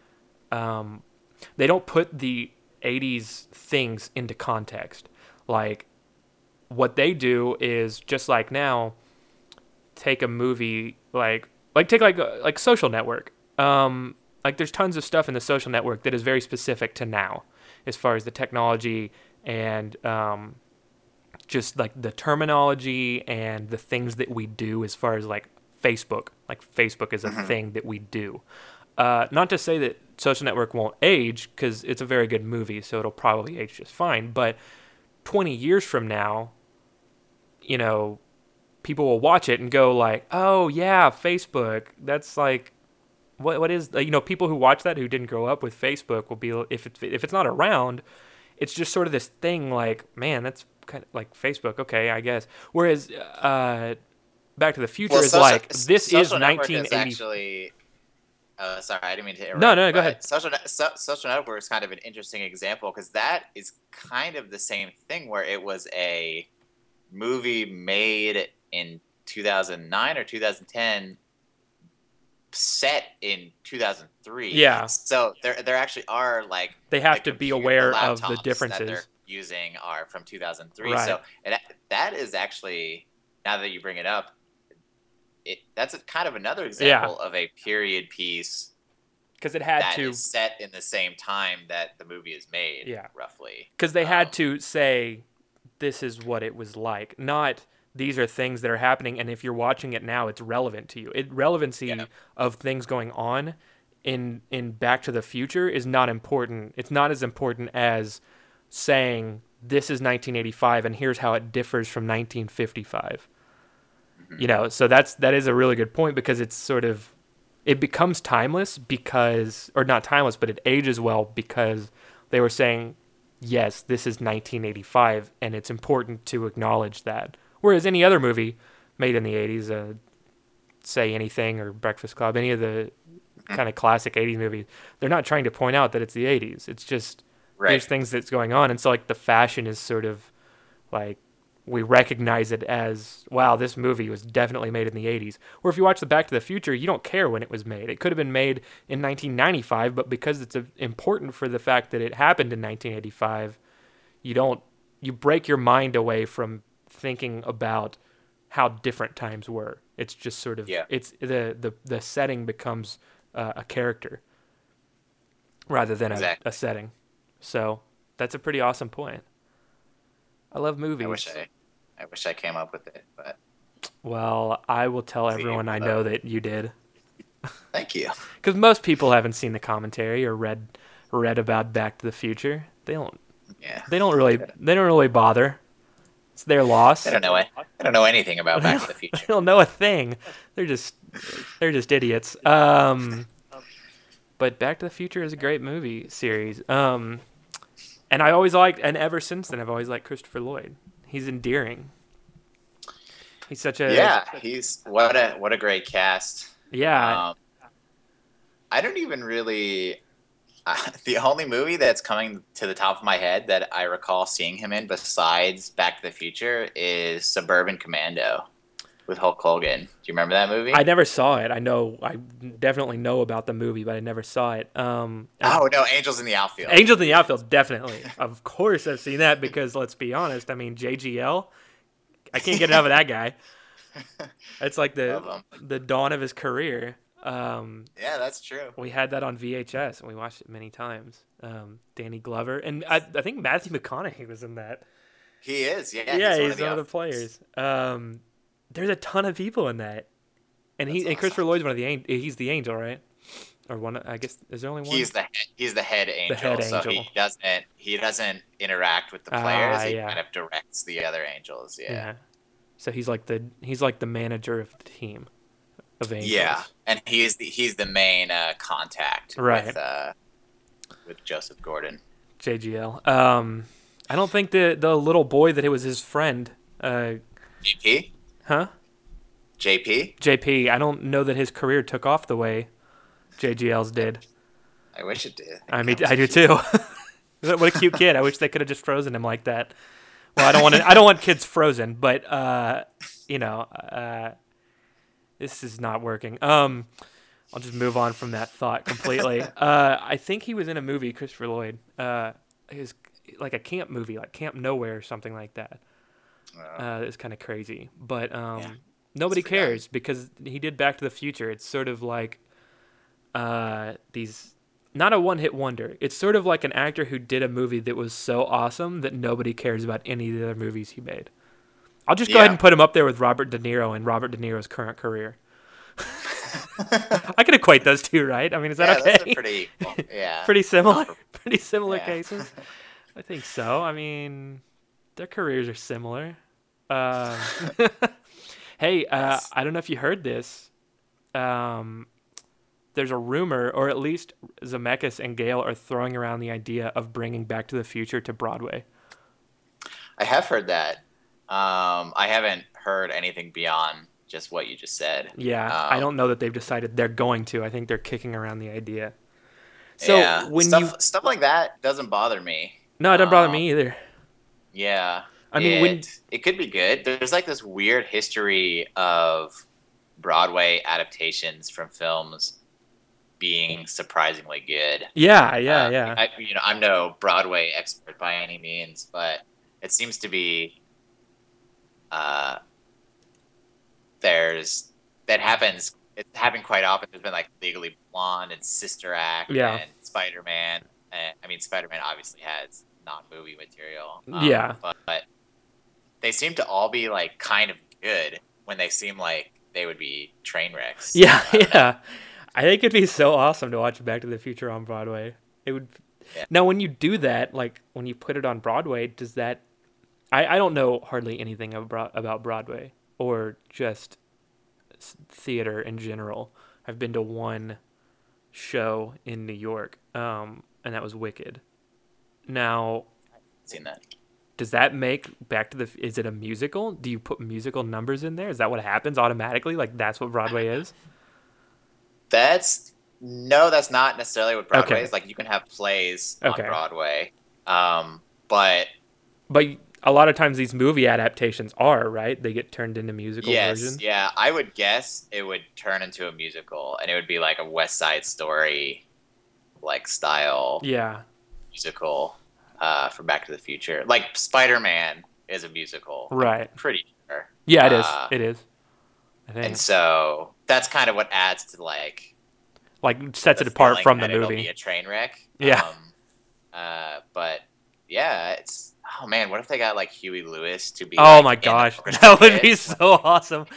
They don't put the '80s things into context. Like what they do is just like now, take a movie like take like Social Network. Like there's tons of stuff in the Social Network that is very specific to now, as far as the technology and just like the terminology and the things that we do as far as like Facebook. Like Facebook is a Hmm. thing that we do. not to say that Social Network won't age, because it's a very good movie, so it'll probably age just fine. But 20 years from now, you know, people will watch it and go like, "Oh yeah, Facebook. That's like, what is?" You know, people who watch that who didn't grow up with Facebook will be, if it's not around, it's just sort of this thing like, man, that's kind of like Facebook. Okay, I guess. Whereas Back to the Future is like, this is Social Network 1980. is actually. Sorry, I didn't mean to interrupt. No, go ahead. Social Network is kind of an interesting example because that is kind of the same thing where it was a movie made in 2009 or 2010 set in 2003. Yeah. So there actually are like they have to be aware of the laptops differences that they're using are from 2003. Right. So that is actually, now that you bring it up, that's kind of another example of a period piece because it had that to is set in the same time that the movie is made. Yeah. Roughly. Because they had to say, this is what it was like, not these are things that are happening, and if you're watching it now, it's relevant to you. Relevancy of things going on in Back to the Future is not important. It's not as important as saying this is 1985 and here's how it differs from 1955. You know, so that is a really good point, because it's sort of, it becomes timeless because, or not timeless, but it ages well because they were saying, yes, this is 1985, and it's important to acknowledge that. Whereas any other movie made in the 80s, Say Anything or Breakfast Club, any of the kind of classic 80s movies, they're not trying to point out that it's the 80s. It's just, there's things that's going on. And so like the fashion is sort of like, we recognize it as, wow, this movie was definitely made in the 80s. Or if you watch the Back to the Future, you don't care when it was made. It could have been made in 1995, but because it's important for the fact that it happened in 1985, you break your mind away from thinking about how different times were. It's just sort of, it's the setting becomes a character rather than a setting. So that's a pretty awesome point. I love movies. I wish I came up with it, but. Well, I will tell everyone I know that you did. Thank you. Because most people haven't seen the commentary or read about Back to the Future. They don't. Yeah. They don't really bother. It's their loss. I don't know anything about Back to the Future. They don't know a thing. They're just idiots. But Back to the Future is a great movie series. And I always liked, and ever since then, I've always liked Christopher Lloyd. He's endearing. He's such a he's what a great cast. Yeah. I don't even really. The only movie that's coming to the top of my head that I recall seeing him in besides Back to the Future is Suburban Commando with Hulk Hogan. Do you remember that movie? I never saw it. I definitely know about the movie, but I never saw it. Oh, no, Angels in the Outfield. Angels in the Outfield, definitely. Of course I've seen that because, let's be honest, I mean, JGL, I can't get enough of that guy. It's like the dawn of his career. Yeah, that's true. We had that on VHS, and we watched it many times. Danny Glover. And I think Matthew McConaughey was in that. He is, yeah. Yeah, he's one of the players. There's a ton of people in that, and and Christopher Lloyd's one of the he's the angel, right? Or one? I guess is there only one? He's the head angel. The head so angel. he doesn't interact with the players. He yeah. kind of directs the other angels. Yeah. So he's like the manager of the team of angels. Yeah, and he's the main contact. Right. With Joseph Gordon. JGL. I don't think the little boy that it was his friend. JP. Huh? JP. I don't know that his career took off the way JGL's did. I wish it did. I do too. What a cute kid. I wish they could have just frozen him like that. Well, I don't want kids frozen, but this is not working. I'll just move on from that thought completely. I think he was in a movie, Christopher Lloyd. It was like a camp movie, like Camp Nowhere or something like that. It's kind of crazy, but nobody cares because he did Back to the Future. It's sort of like these, not a one-hit wonder. It's sort of like an actor who did a movie that was so awesome that nobody cares about any of the other movies he made. I'll just go ahead and put him up there with Robert De Niro and Robert De Niro's current career. I can equate those two, right? I mean, is that Yeah, those are okay? pretty equal. Yeah. Pretty similar. Comparable. Pretty similar Yeah. cases. I think so. I mean, their careers are similar. Um, hey, Yes. I don't know if you heard this. Um, there's a rumor, or at least Zemeckis and Gale are throwing around the idea of bringing Back to the Future to Broadway. I have heard that. I haven't heard anything beyond just what you just said. Yeah, I Um, don't know that they've decided they're going to. I think they're kicking around the idea. So yeah, when you stuff like that doesn't bother me. no, it doesn't bother Um, me either. yeah, I mean, when it could be good. There's like this weird history of Broadway adaptations from films being surprisingly good. yeah, yeah, yeah, I'm no Broadway expert by any means, but it seems to be uh, there's that happens. It's happened quite often. There's been like Legally Blonde and Sister Act yeah, and Spider Man. I mean, Spider Man obviously has non-movie material, yeah, but they seem to all be like kind of good when they seem like they would be train wrecks. yeah, yeah. I think it'd be so awesome to watch Back to the Future on Broadway. It would. Yeah. Now, when you do that, like when you put it on Broadway, does that? I don't know hardly anything about Broadway or just theater in general. I've been to one show in New York, and that was Wicked. Now, Seen that. does that make Back to the? Is it a musical? Do you put musical numbers in there? Is that what happens automatically? Like that's what Broadway is? That's not necessarily what Broadway Okay. is. Like you can have plays Okay. on Broadway, but But a lot of times these movie adaptations are, right? They get turned into musical yes, versions. yeah, I would guess it would turn into a musical, and it would be like a West Side Story like style Yeah. musical from Back to the Future. Like Spider Man is a musical, Right. pretty sure. Yeah, it is. Uh, It is. I think. And so that's kind of what adds to like Like sets the it apart feeling from the that it'll be movie. a train wreck. Yeah. But yeah, it's oh man, what if they got like Huey Lewis to be? Oh like, my in the gosh, orchestra that would pit? be so awesome.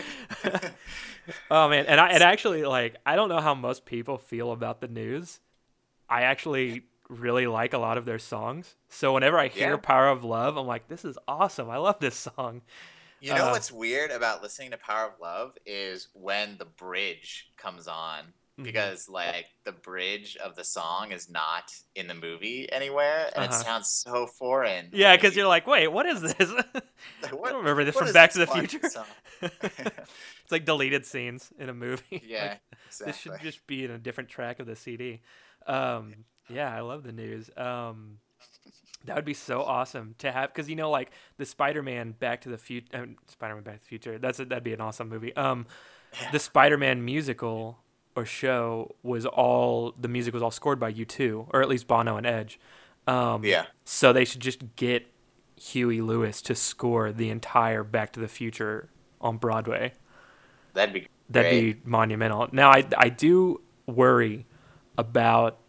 Oh man, and it actually like I don't know how most people feel about the News. I actually really like a lot of their songs. So whenever I hear Yeah. Power of Love, I'm like, this is awesome. I love this song. You know Uh, what's weird about listening to Power of Love is when the bridge comes on Mhm. because like the bridge of the song is not in the movie anywhere and it Uh-huh. sounds so foreign. Yeah, because you're like, wait, what is this? Like, I what, don't remember this what from is Back this to the fucking Future. song? It's like deleted scenes in a movie. Yeah, Like, exactly. this should just be in a different track of the CD. Yeah, I love the News. That would be so awesome to have because like the Spider-Man Back to the Future, Spider-Man Back to the Future. That'd be an awesome movie. The Spider-Man musical or show the music was all scored by U2, or at least Bono and Edge. Yeah. So they should just get Huey Lewis to score the entire Back to the Future on Broadway. That'd be That'd great. be monumental. Now, I do worry about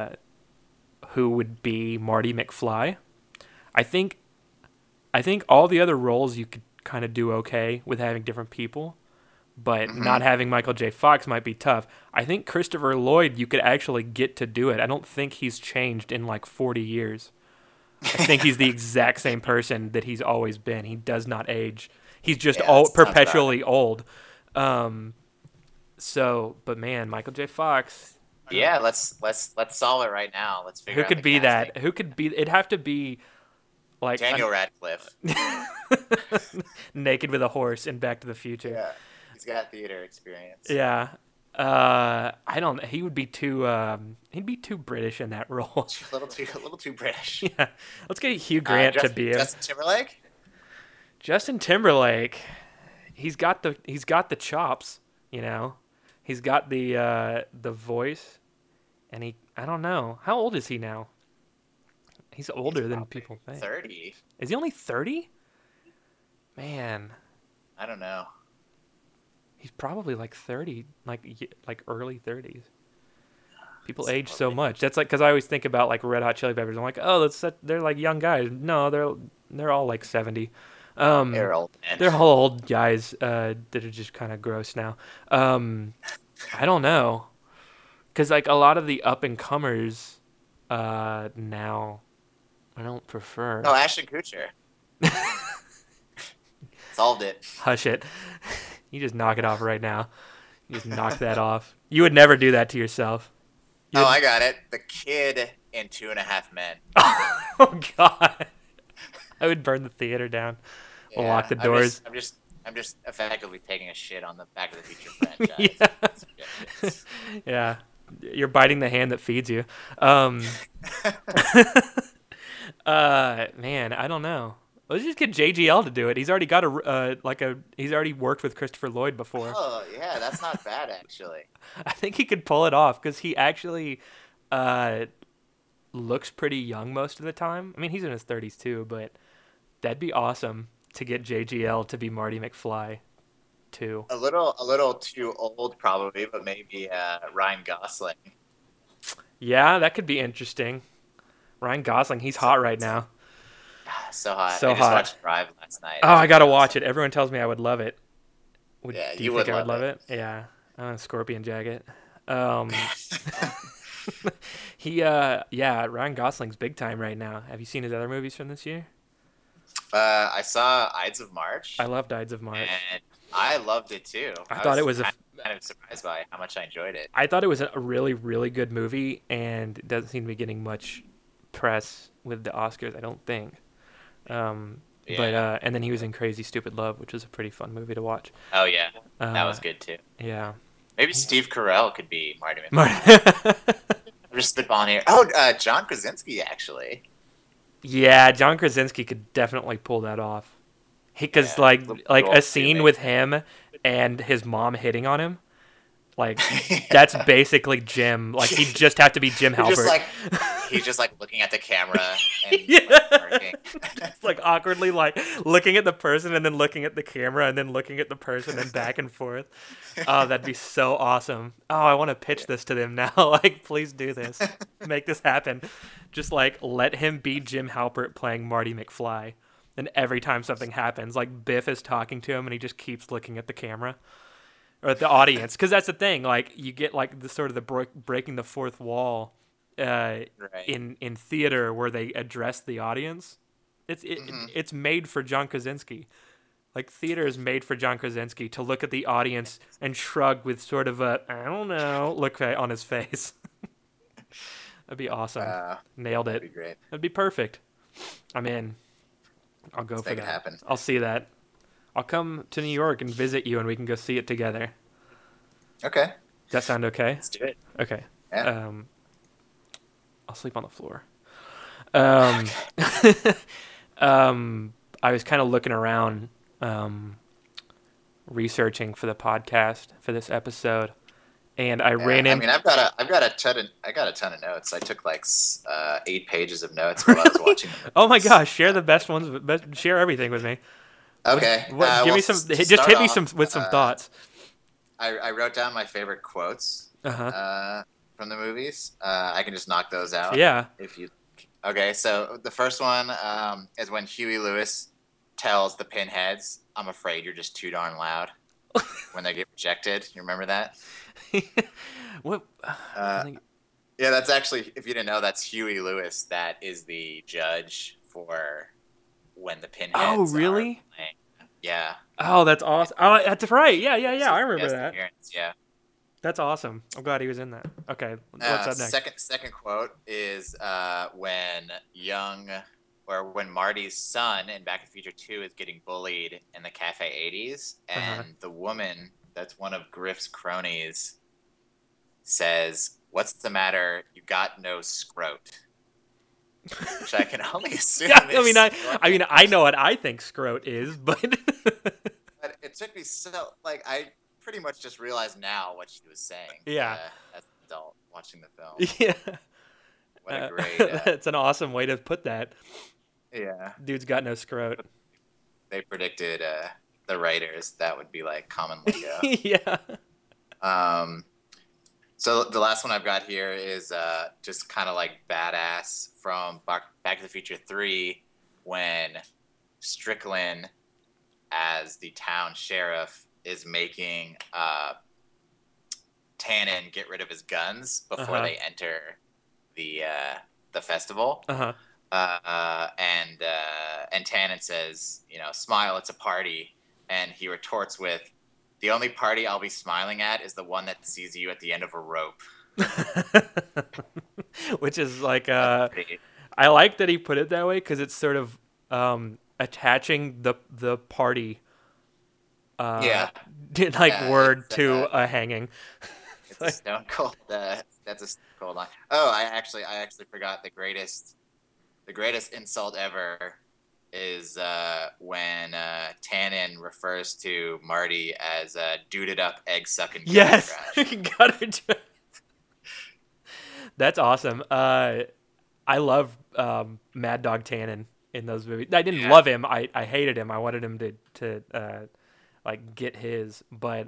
who would be Marty McFly. I think all the other roles you could kind of do okay with having different people, but not having Michael J. Fox might be tough. I think Christopher Lloyd you could actually get to do it. I don't think he's changed in like 40 years. I think he's the exact same person that he's always been. He does not age. He's just Yeah, that sounds perpetually old. But man, Michael J. Fox. Yeah, let's solve it right now. Let's figure Who out could the be casting. that? Who could be? It'd have to be like Daniel Radcliffe. naked with a horse in Back to the Future. Yeah, he's got theater experience. Yeah. I don't. He would be too. He'd be too British in that role. A little too British. Yeah. Let's get Hugh Grant to be him. Justin Timberlake. Justin Timberlake. He's got the chops. He's got the voice, and I don't know how old is he now. He's older than people think. 30. Is he only 30? Man, I don't know. he's probably like 30, like early 30s. People That's age so so much. That's like because I always think about like Red Hot Chili Peppers. I'm like, oh, they're like young guys. No, they're all like 70. They're old men. They're all old guys that are just kind of gross now. I don't know, because like a lot of the up and comers, now I don't Oh, prefer. Ashton Kutcher solved it. Hush it. You just knock it off right now. You just knock that off. You would never do that to yourself. Oh, You'd. I got it. The kid in Two and a Half Men. Oh God. I would burn the theater down. Lock Yeah, the doors. I'm just effectively taking a shit on the Back of the Future franchise. Yeah. It's ridiculous. Yeah. You're biting the hand that feeds you. Um, man, I don't know. Let's just get JGL to do it. He's already got he's already worked with Christopher Lloyd before. Oh, yeah, that's not bad actually. I think he could pull it off because he actually uh, looks pretty young most of the time. I mean, he's in his 30s too, but that'd be awesome to get JGL to be Marty McFly too. A little too old probably, but maybe Ryan Gosling. Yeah, that could be interesting. Ryan Gosling, he's hot right now. So hot. So I just hot. watched Drive last night. Oh, I gotta watch it. Everyone tells me I would love it. Yeah, Do you you think would I would love love it? Yeah, Scorpion Jacket. Um, it. yeah, Ryan Gosling's big time right now. Have you seen his other movies from this year? I saw Ides of March, I loved Ides of March. and I loved it too. I I thought it was was a, kind of surprised by how much I enjoyed it. I thought it was a really, really good movie, and it doesn't seem to be getting much press with the Oscars. I don't think. But Yeah. and then he was in Crazy Stupid Love, which was a pretty fun movie to watch. Oh yeah, that was Uh, good too. yeah. Maybe Steve Carell could be Marty McFly. Mar- I'm just spitballing here. Oh, John Krasinski actually. Yeah, John Krasinski could definitely pull that off. Because Yeah, like little a scene remake. with him and his mom hitting on him, like that's basically Jim. Like he'd just have to be Jim He's just Halpert. like he's just like looking at the camera and Yeah. like, smirking. It's like awkwardly like looking at the person and then looking at the camera and then looking at the person and back and forth. Oh, that'd be so awesome. Oh, I want to pitch this to them now. Like, please do this. Make this happen. Just like let him be Jim Halpert playing Marty McFly. And every time something happens, like Biff is talking to him and he just keeps looking at the camera or at the audience. Because that's the thing. Like, you get like the sort of the breaking the fourth wall Right. in theater where they address the audience. It's made for John Krasinski. Like theater is made for John Krasinski to look at the audience and shrug with sort of a I don't know look on his face. That'd be awesome. Nailed That'd be it. great. That'd be perfect. I'm in. I'll go Let's for make that. it happen. I'll see that. I'll come to New York and visit you, and we can go see it together. Okay, Does that sound okay? let's do it. Okay. Yeah. I'll sleep on the floor. Um, I was kind of looking around, researching for the podcast for this episode, and I ran I in. mean, I've got a ton of notes. I took like 8 pages of notes while I was watching. The Oh my movies. gosh! Share the best ones. Share everything with me. Okay, Give well, me some. to Just start hit me off, some with some thoughts. I wrote down my favorite quotes Uh-huh. from the movies. I can just knock those out. Yeah. If you. Okay, so the first one is when Huey Lewis tells the Pinheads, "I'm afraid you're just too darn loud." When they get rejected, you remember that? What? I think- Yeah, that's actually, if you didn't know, that's Huey Lewis. That is the judge for when the Pinheads. Oh, are really? playing. Yeah. Oh, that's awesome. Oh, that's right. Yeah, yeah, yeah. I remember Guest that. appearance, yeah. That's awesome. I'm glad he was in that. Okay, what's up next? Second quote is when when Marty's son in Back to the Future 2 is getting bullied in the Cafe 80s, and the woman that's one of Griff's cronies says, "What's the matter? You got no scrote." Which I can only assume. Yeah, is I know what I think scrote is, but But it took me I pretty much just realized now what she was saying. Yeah. As an adult watching the film. yeah, What a great. that's an awesome way to put that. Yeah. Dude's got no scrote. They predicted the writers that would be like common lingo. Yeah. So the last one I've got here is just kind of like badass from Back to the Future 3 when Strickland, as the town sheriff, is making Tannen get rid of his guns before Uh-huh. they enter the festival. Uh-huh. And Tannen says, smile, it's a party, and he retorts with, the only party I'll be smiling at is the one that sees you at the end of a rope. Which is like That's pretty. I like that he put it that way because it's sort of attaching the party uh Yeah, like yeah. word to a hanging. It's a Like, stone cold. That's a stone cold line. Oh, I actually forgot the greatest insult ever is when Tannen refers to Marty as a duded up egg sucking cat yes, trash. got it. That's awesome. I love Mad Dog Tannen in those movies. I didn't Yeah. love him. I hated him. I wanted him to like get his, but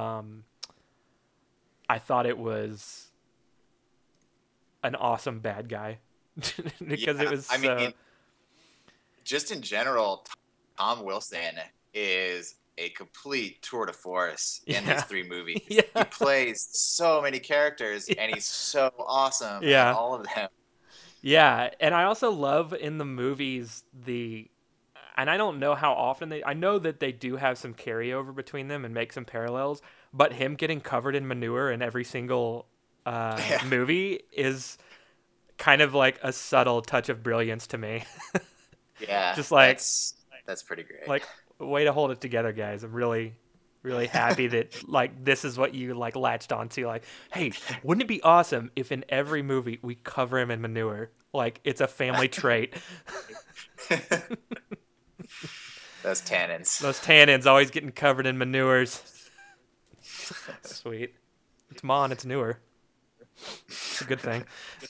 I thought it was an awesome bad guy because it Yeah. was I so mean, just in general, Tom Wilson is a complete tour de force in these yeah. three movies. He Yeah. plays so many characters, and Yeah. he's so awesome in Yeah. all of them. Yeah, and I also love in the movies and I don't know how often I know that they do have some carryover between them and make some parallels, but him getting covered in manure in every single Yeah, movie is kind of like a subtle touch of brilliance to me. yeah, Just like that's pretty great. like way to hold it together, guys. I'm really really happy that like this is what you like latched onto. Like, hey, wouldn't it be awesome if in every movie we cover him in manure? Like it's a family trait. Those tannins. Those tannins always getting covered in manures. Sweet. It's Mon, it's newer. It's a good thing.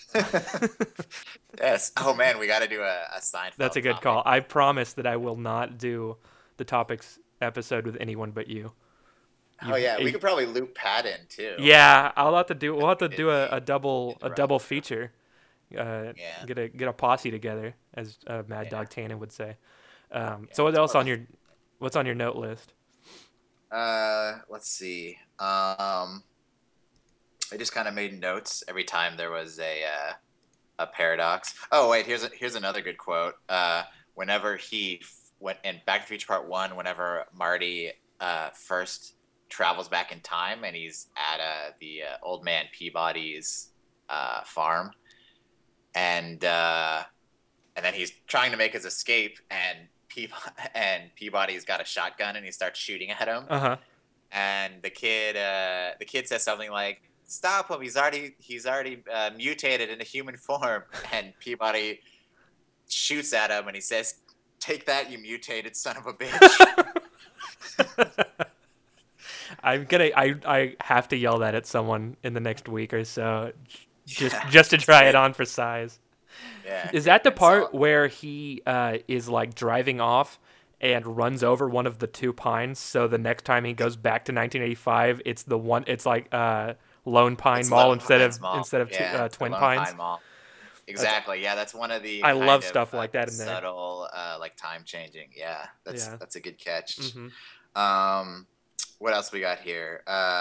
Yes. Oh man, we got to do a That's Seinfeld a good topic. call. I promise that I will not do the topics episode with anyone but you. Oh You've, yeah, we could probably loop Pat in too. yeah, I'll have to do. We'll have to It'd do be a double interrupt. feature. Yeah. Get a posse together, as Mad Yeah. Dog Tannen would say. Yeah. So what It's else more on of your what's on your note list? let's see. I just kind of made notes every time there was a paradox. Oh wait, here's another good quote. Whenever he went in Back to the Future Part One, whenever Marty first travels back in time and he's at the old man Peabody's farm, and and then he's trying to make his escape, and Peabody's got a shotgun and he starts shooting at him, Uh huh. and the kid says something like, "Stop him! He's already mutated into human form." And Peabody shoots at him, and he says, "Take that, you mutated son of a bitch!" I have to yell that at someone in the next week or so, Yeah, just to it's try it great. on for size. Yeah, Is great that the part insult. where he is like driving off and runs over one of the two pines? So the next time he goes back to 1985, it's the one. It's like Lone Pine It's Mall Lone instead Pines of Mall. Yeah, the Twin Lone Pines. Pine Mall. That's Exactly. Yeah, that's one of the I kind love of stuff like that in there. subtle, like time changing. Yeah, that's Yeah. that's a good catch. Hmm. Um, what else we got here?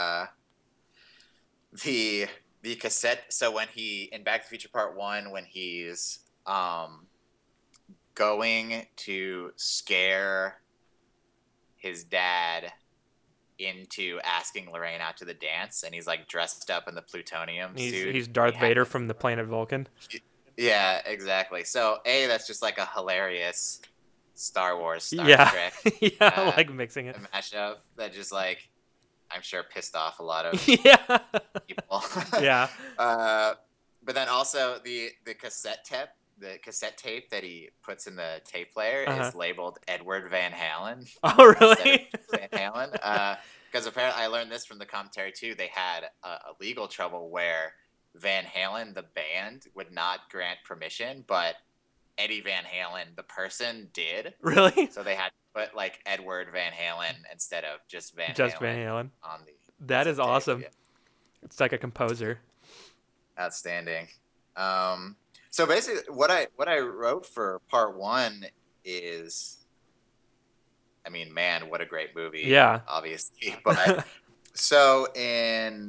The the cassette. So when he in Back to the Future Part One, when he's going to scare his dad into asking Lorraine out to the dance, and he's like dressed up in the plutonium suit. He's He Darth has Vader from the planet Vulcan. Yeah, exactly. So that's just like a hilarious Star Wars Star Yeah, Trek yeah, I uh, like mixing it. mashup that just like I'm sure pissed off a lot of Yeah, people. yeah. uh, but then also the cassette tape that he puts in the tape player Uh huh. is labeled Edward Van Halen Oh, instead of really? Van Halen. Because apparently I learned this from the commentary too. They had a legal trouble where Van Halen, the band, would not grant permission, but Eddie Van Halen, the person, did. Really? So they had to put like Edward Van Halen instead of just Van Just Van Halen Halen. on the That is cassette tape. awesome. Yeah, It's like a composer. outstanding. So basically, what I wrote for part one is, I mean, man, what a great movie, Yeah. obviously. But so in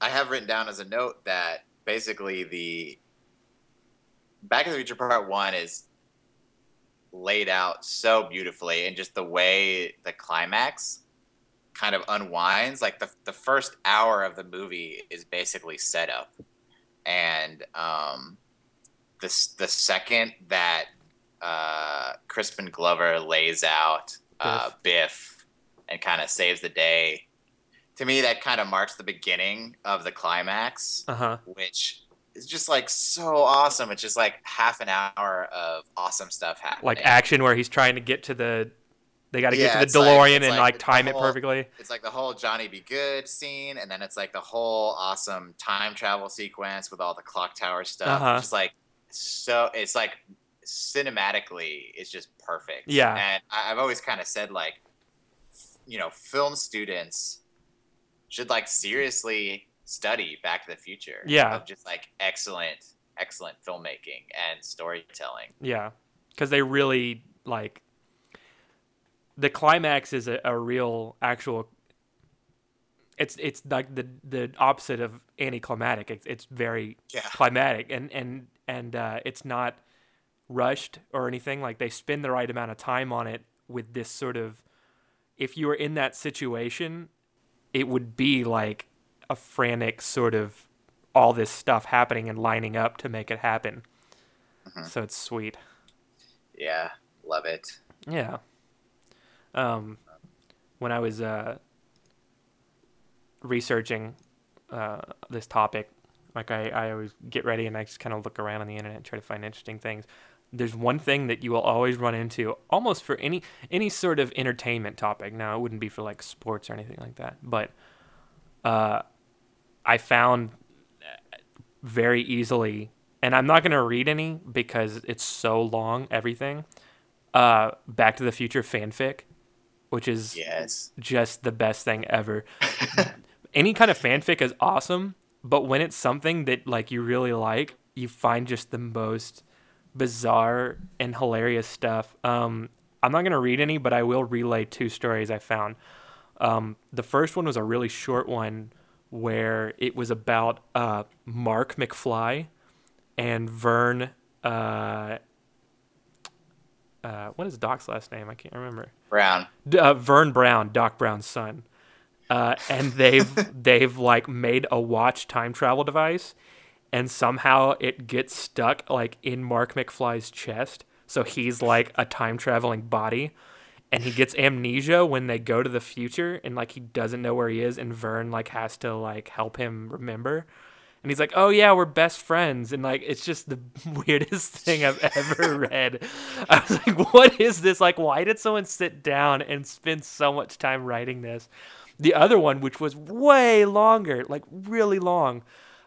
I have written down as a note that basically the Back to the Future Part One is laid out so beautifully, and just the way the climax kind of unwinds. Like the first hour of the movie is basically setup, and the second that Crispin Glover lays out Biff and kind of saves the day, to me that kind of marks the beginning of the climax, which is just like so awesome. It's just like half an hour of awesome stuff happening. Like action where he's trying to get to the they got to get to the it's DeLorean and like time it perfectly. It's like the whole Johnny Be Good scene, and then it's like the whole awesome time travel sequence with all the clock tower stuff. Just like so, it's like cinematically, it's just perfect. Yeah. And I've always kind of said, like, film students should like seriously study Back to the Future. Yeah. Of just like excellent filmmaking and storytelling. Yeah, because they really like. The climax is a real actual. It's like the opposite of anticlimactic. It's very climatic and it's not rushed or anything. Like they spend the right amount of time on it with this sort of. If you were in that situation, it would be like a frantic sort of all this stuff happening and lining up to make it happen. So it's sweet. Yeah, love it. Yeah. When I was researching this topic, like I always get ready and I just kind of look around on the internet and try to find interesting things. There's one thing that you will always run into almost for any sort of entertainment topic. Now, it wouldn't be for like sports or anything like that, but I found very easily, and I'm not going to read any because it's so long, everything, Back to the Future fanfic, which is just the best thing ever. Any kind of fanfic is awesome, but when it's something that like you really like, you find just the most bizarre and hilarious stuff. I'm not going to read any, but I will relay 2 stories I found. The first one was a really short one where it was about Mark McFly and Vern. What is Doc's last name? I can't remember. Brown. Vern Brown, Doc Brown's son. And they've like made a watch time travel device, and somehow it gets stuck like in Mark McFly's chest. So he's like a time traveling body, and he gets amnesia when they go to the future, and like he doesn't know where he is, and Vern like has to like help him remember. And he's like, "Oh yeah, we're best friends," and like it's just the weirdest thing I've ever read. I was like, "What is this? Like, why did someone sit down and spend so much time writing this?" The other one, which was way longer, like really long,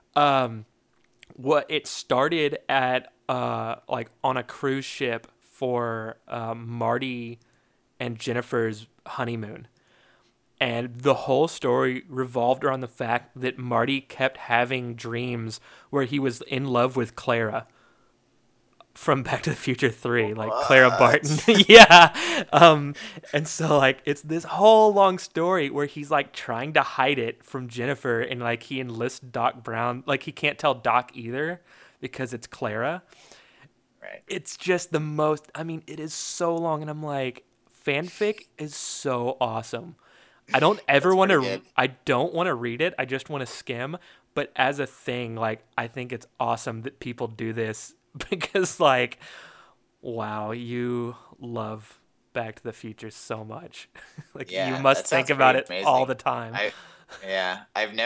what it started at like on a cruise ship for Marty and Jennifer's honeymoon. And the whole story revolved around the fact that Marty kept having dreams where he was in love with Clara from Back to the Future 3, like Clara Barton. Yeah. And so like it's this whole long story where he's like trying to hide it from Jennifer, and like he enlists Doc Brown. Like he can't tell Doc either because it's Clara. Right. It's just the most, I mean, it is so long, and I'm like, fanfic is so awesome. I don't ever want to. I don't want to read it. I just want to skim. But as a thing, like I think it's awesome that people do this because, like, wow, you love Back to the Future so much. Like you must think about it all the time. I've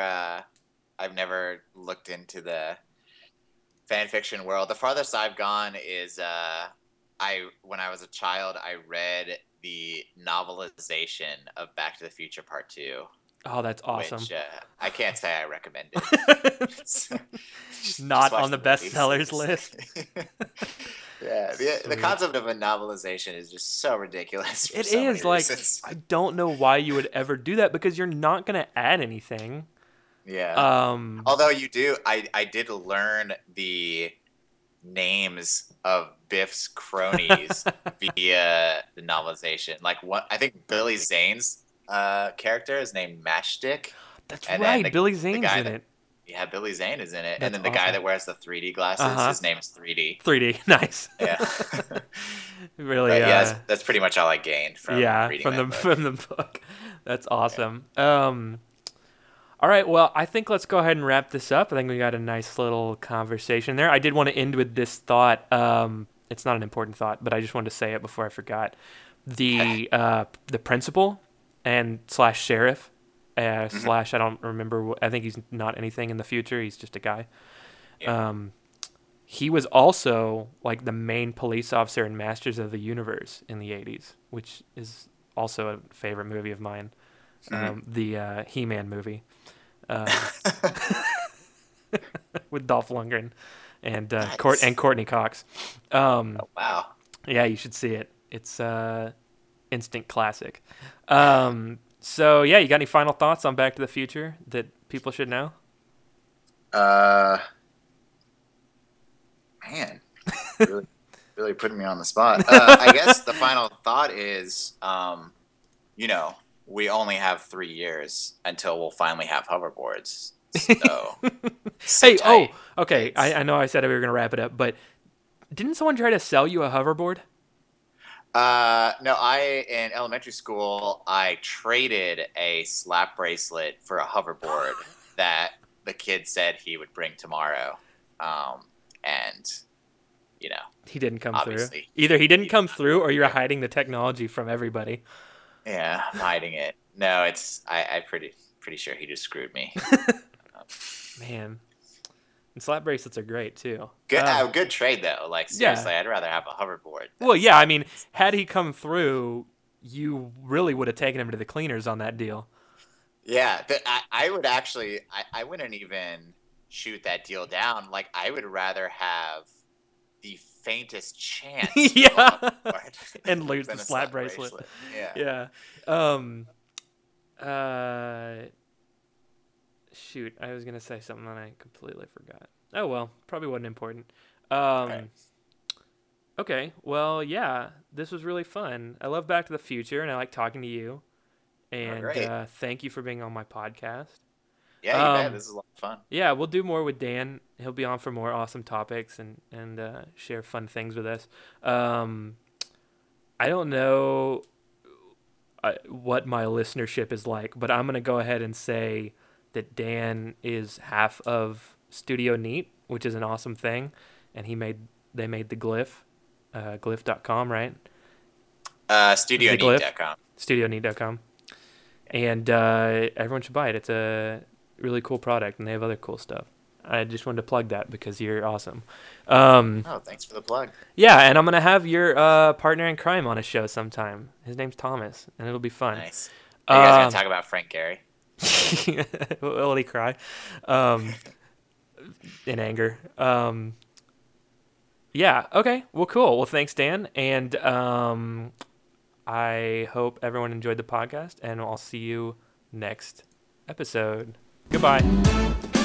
never looked into the fan fiction world. The farthest I've gone is when I was a child, I read the novelization of Back to the Future Part 2. Oh, that's awesome. Which I can't say I recommend it. Not on the bestsellers list. Yeah, the concept of a novelization is just so ridiculous. It is like, I don't know why you would ever do that, because you're not going to add anything. Yeah. Although you do, I did learn the names of Biff's cronies via the novelization. Like I think Billy Zane's character is named Matchstick. That's And right. then Billy the Zane's guy in that it. yeah, Billy Zane is in it, and That's then the guy awesome. that wears the 3D glasses, Uh-huh. his name is 3D. 3D. Nice. Yeah. Really. But yeah, that's pretty much all I gained from Yeah. reading From that the book. from the book. That's Yeah. awesome. All right. Well, I think let's go ahead and wrap this up. I think we got a nice little conversation there. I did want to end with this thought. It's not an important thought, but I just wanted to say it before I forgot. Okay. The principal and slash sheriff Hmm. slash I don't remember. I think he's not anything in the future. He's just a guy. Yeah. Um, he was also like the main police officer in Masters of the Universe in the '80s, which is also a favorite movie of mine. Hmm. The He-Man movie um, with Dolph Lundgren and Nice. Courtney Cox. Um, Oh, wow. yeah, you should see it. It's instant classic. So yeah, you got any final thoughts on Back to the Future that people should know? Uh, Man, really, really putting me on the spot. I guess the final thought is, you know, we only have 3 years until we'll finally have hoverboards. So sit Hey, oh, tight, okay. kids. I know I said we were gonna wrap it up, but didn't someone try to sell you a hoverboard? No, in elementary school, I traded a slap bracelet for a hoverboard that the kid said he would bring tomorrow. And, you know, He didn't come through. obviously, Either he didn't he did come not through, or you're come through. hiding the technology from everybody. Yeah, I'm hiding it. No, I pretty sure he just screwed me. Um, Man, and slap bracelets are great too. good trade though. Like Yeah. seriously, I'd rather have a hoverboard than Well, a yeah. I slap mean, bracelet. had he come through, you really would have taken him to the cleaners on that deal. Yeah, but I would actually I wouldn't even shoot that deal down. Like I would rather have the faintest chance of a Yeah, hoverboard and lose the than a slap slap bracelet. bracelet. Yeah. Yeah. Um. Shoot, I was gonna say something and I completely forgot. Oh well, probably wasn't important. Okay. Um. Okay. Well, yeah, this was really fun. I love Back to the Future, and I like talking to you. Oh, And great. thank you for being on my podcast. Yeah, you bet. Um. This is a lot of fun. Yeah, we'll do more with Dan. He'll be on for more awesome topics and share fun things with us. Um. I don't know what my listenership is like, but I'm gonna go ahead and say that Dan is half of Studio Neat, which is an awesome thing, and they made the Glyph, glyph.com, right? The Glyph, StudioNeat.com. studioneat.com, and everyone should buy it. It's a really cool product, and they have other cool stuff. I just wanted to plug that because you're awesome. Oh, thanks for the plug. Yeah, and I'm gonna have your partner in crime on a show sometime. His name's Thomas, and it'll be fun. Nice. Are you guys gonna Um, talk about Frank Gehry? will he cry? Um, in anger. Yeah. Okay. Well, cool. Well, thanks, Dan, and I hope everyone enjoyed the podcast, and I'll see you next episode. Goodbye.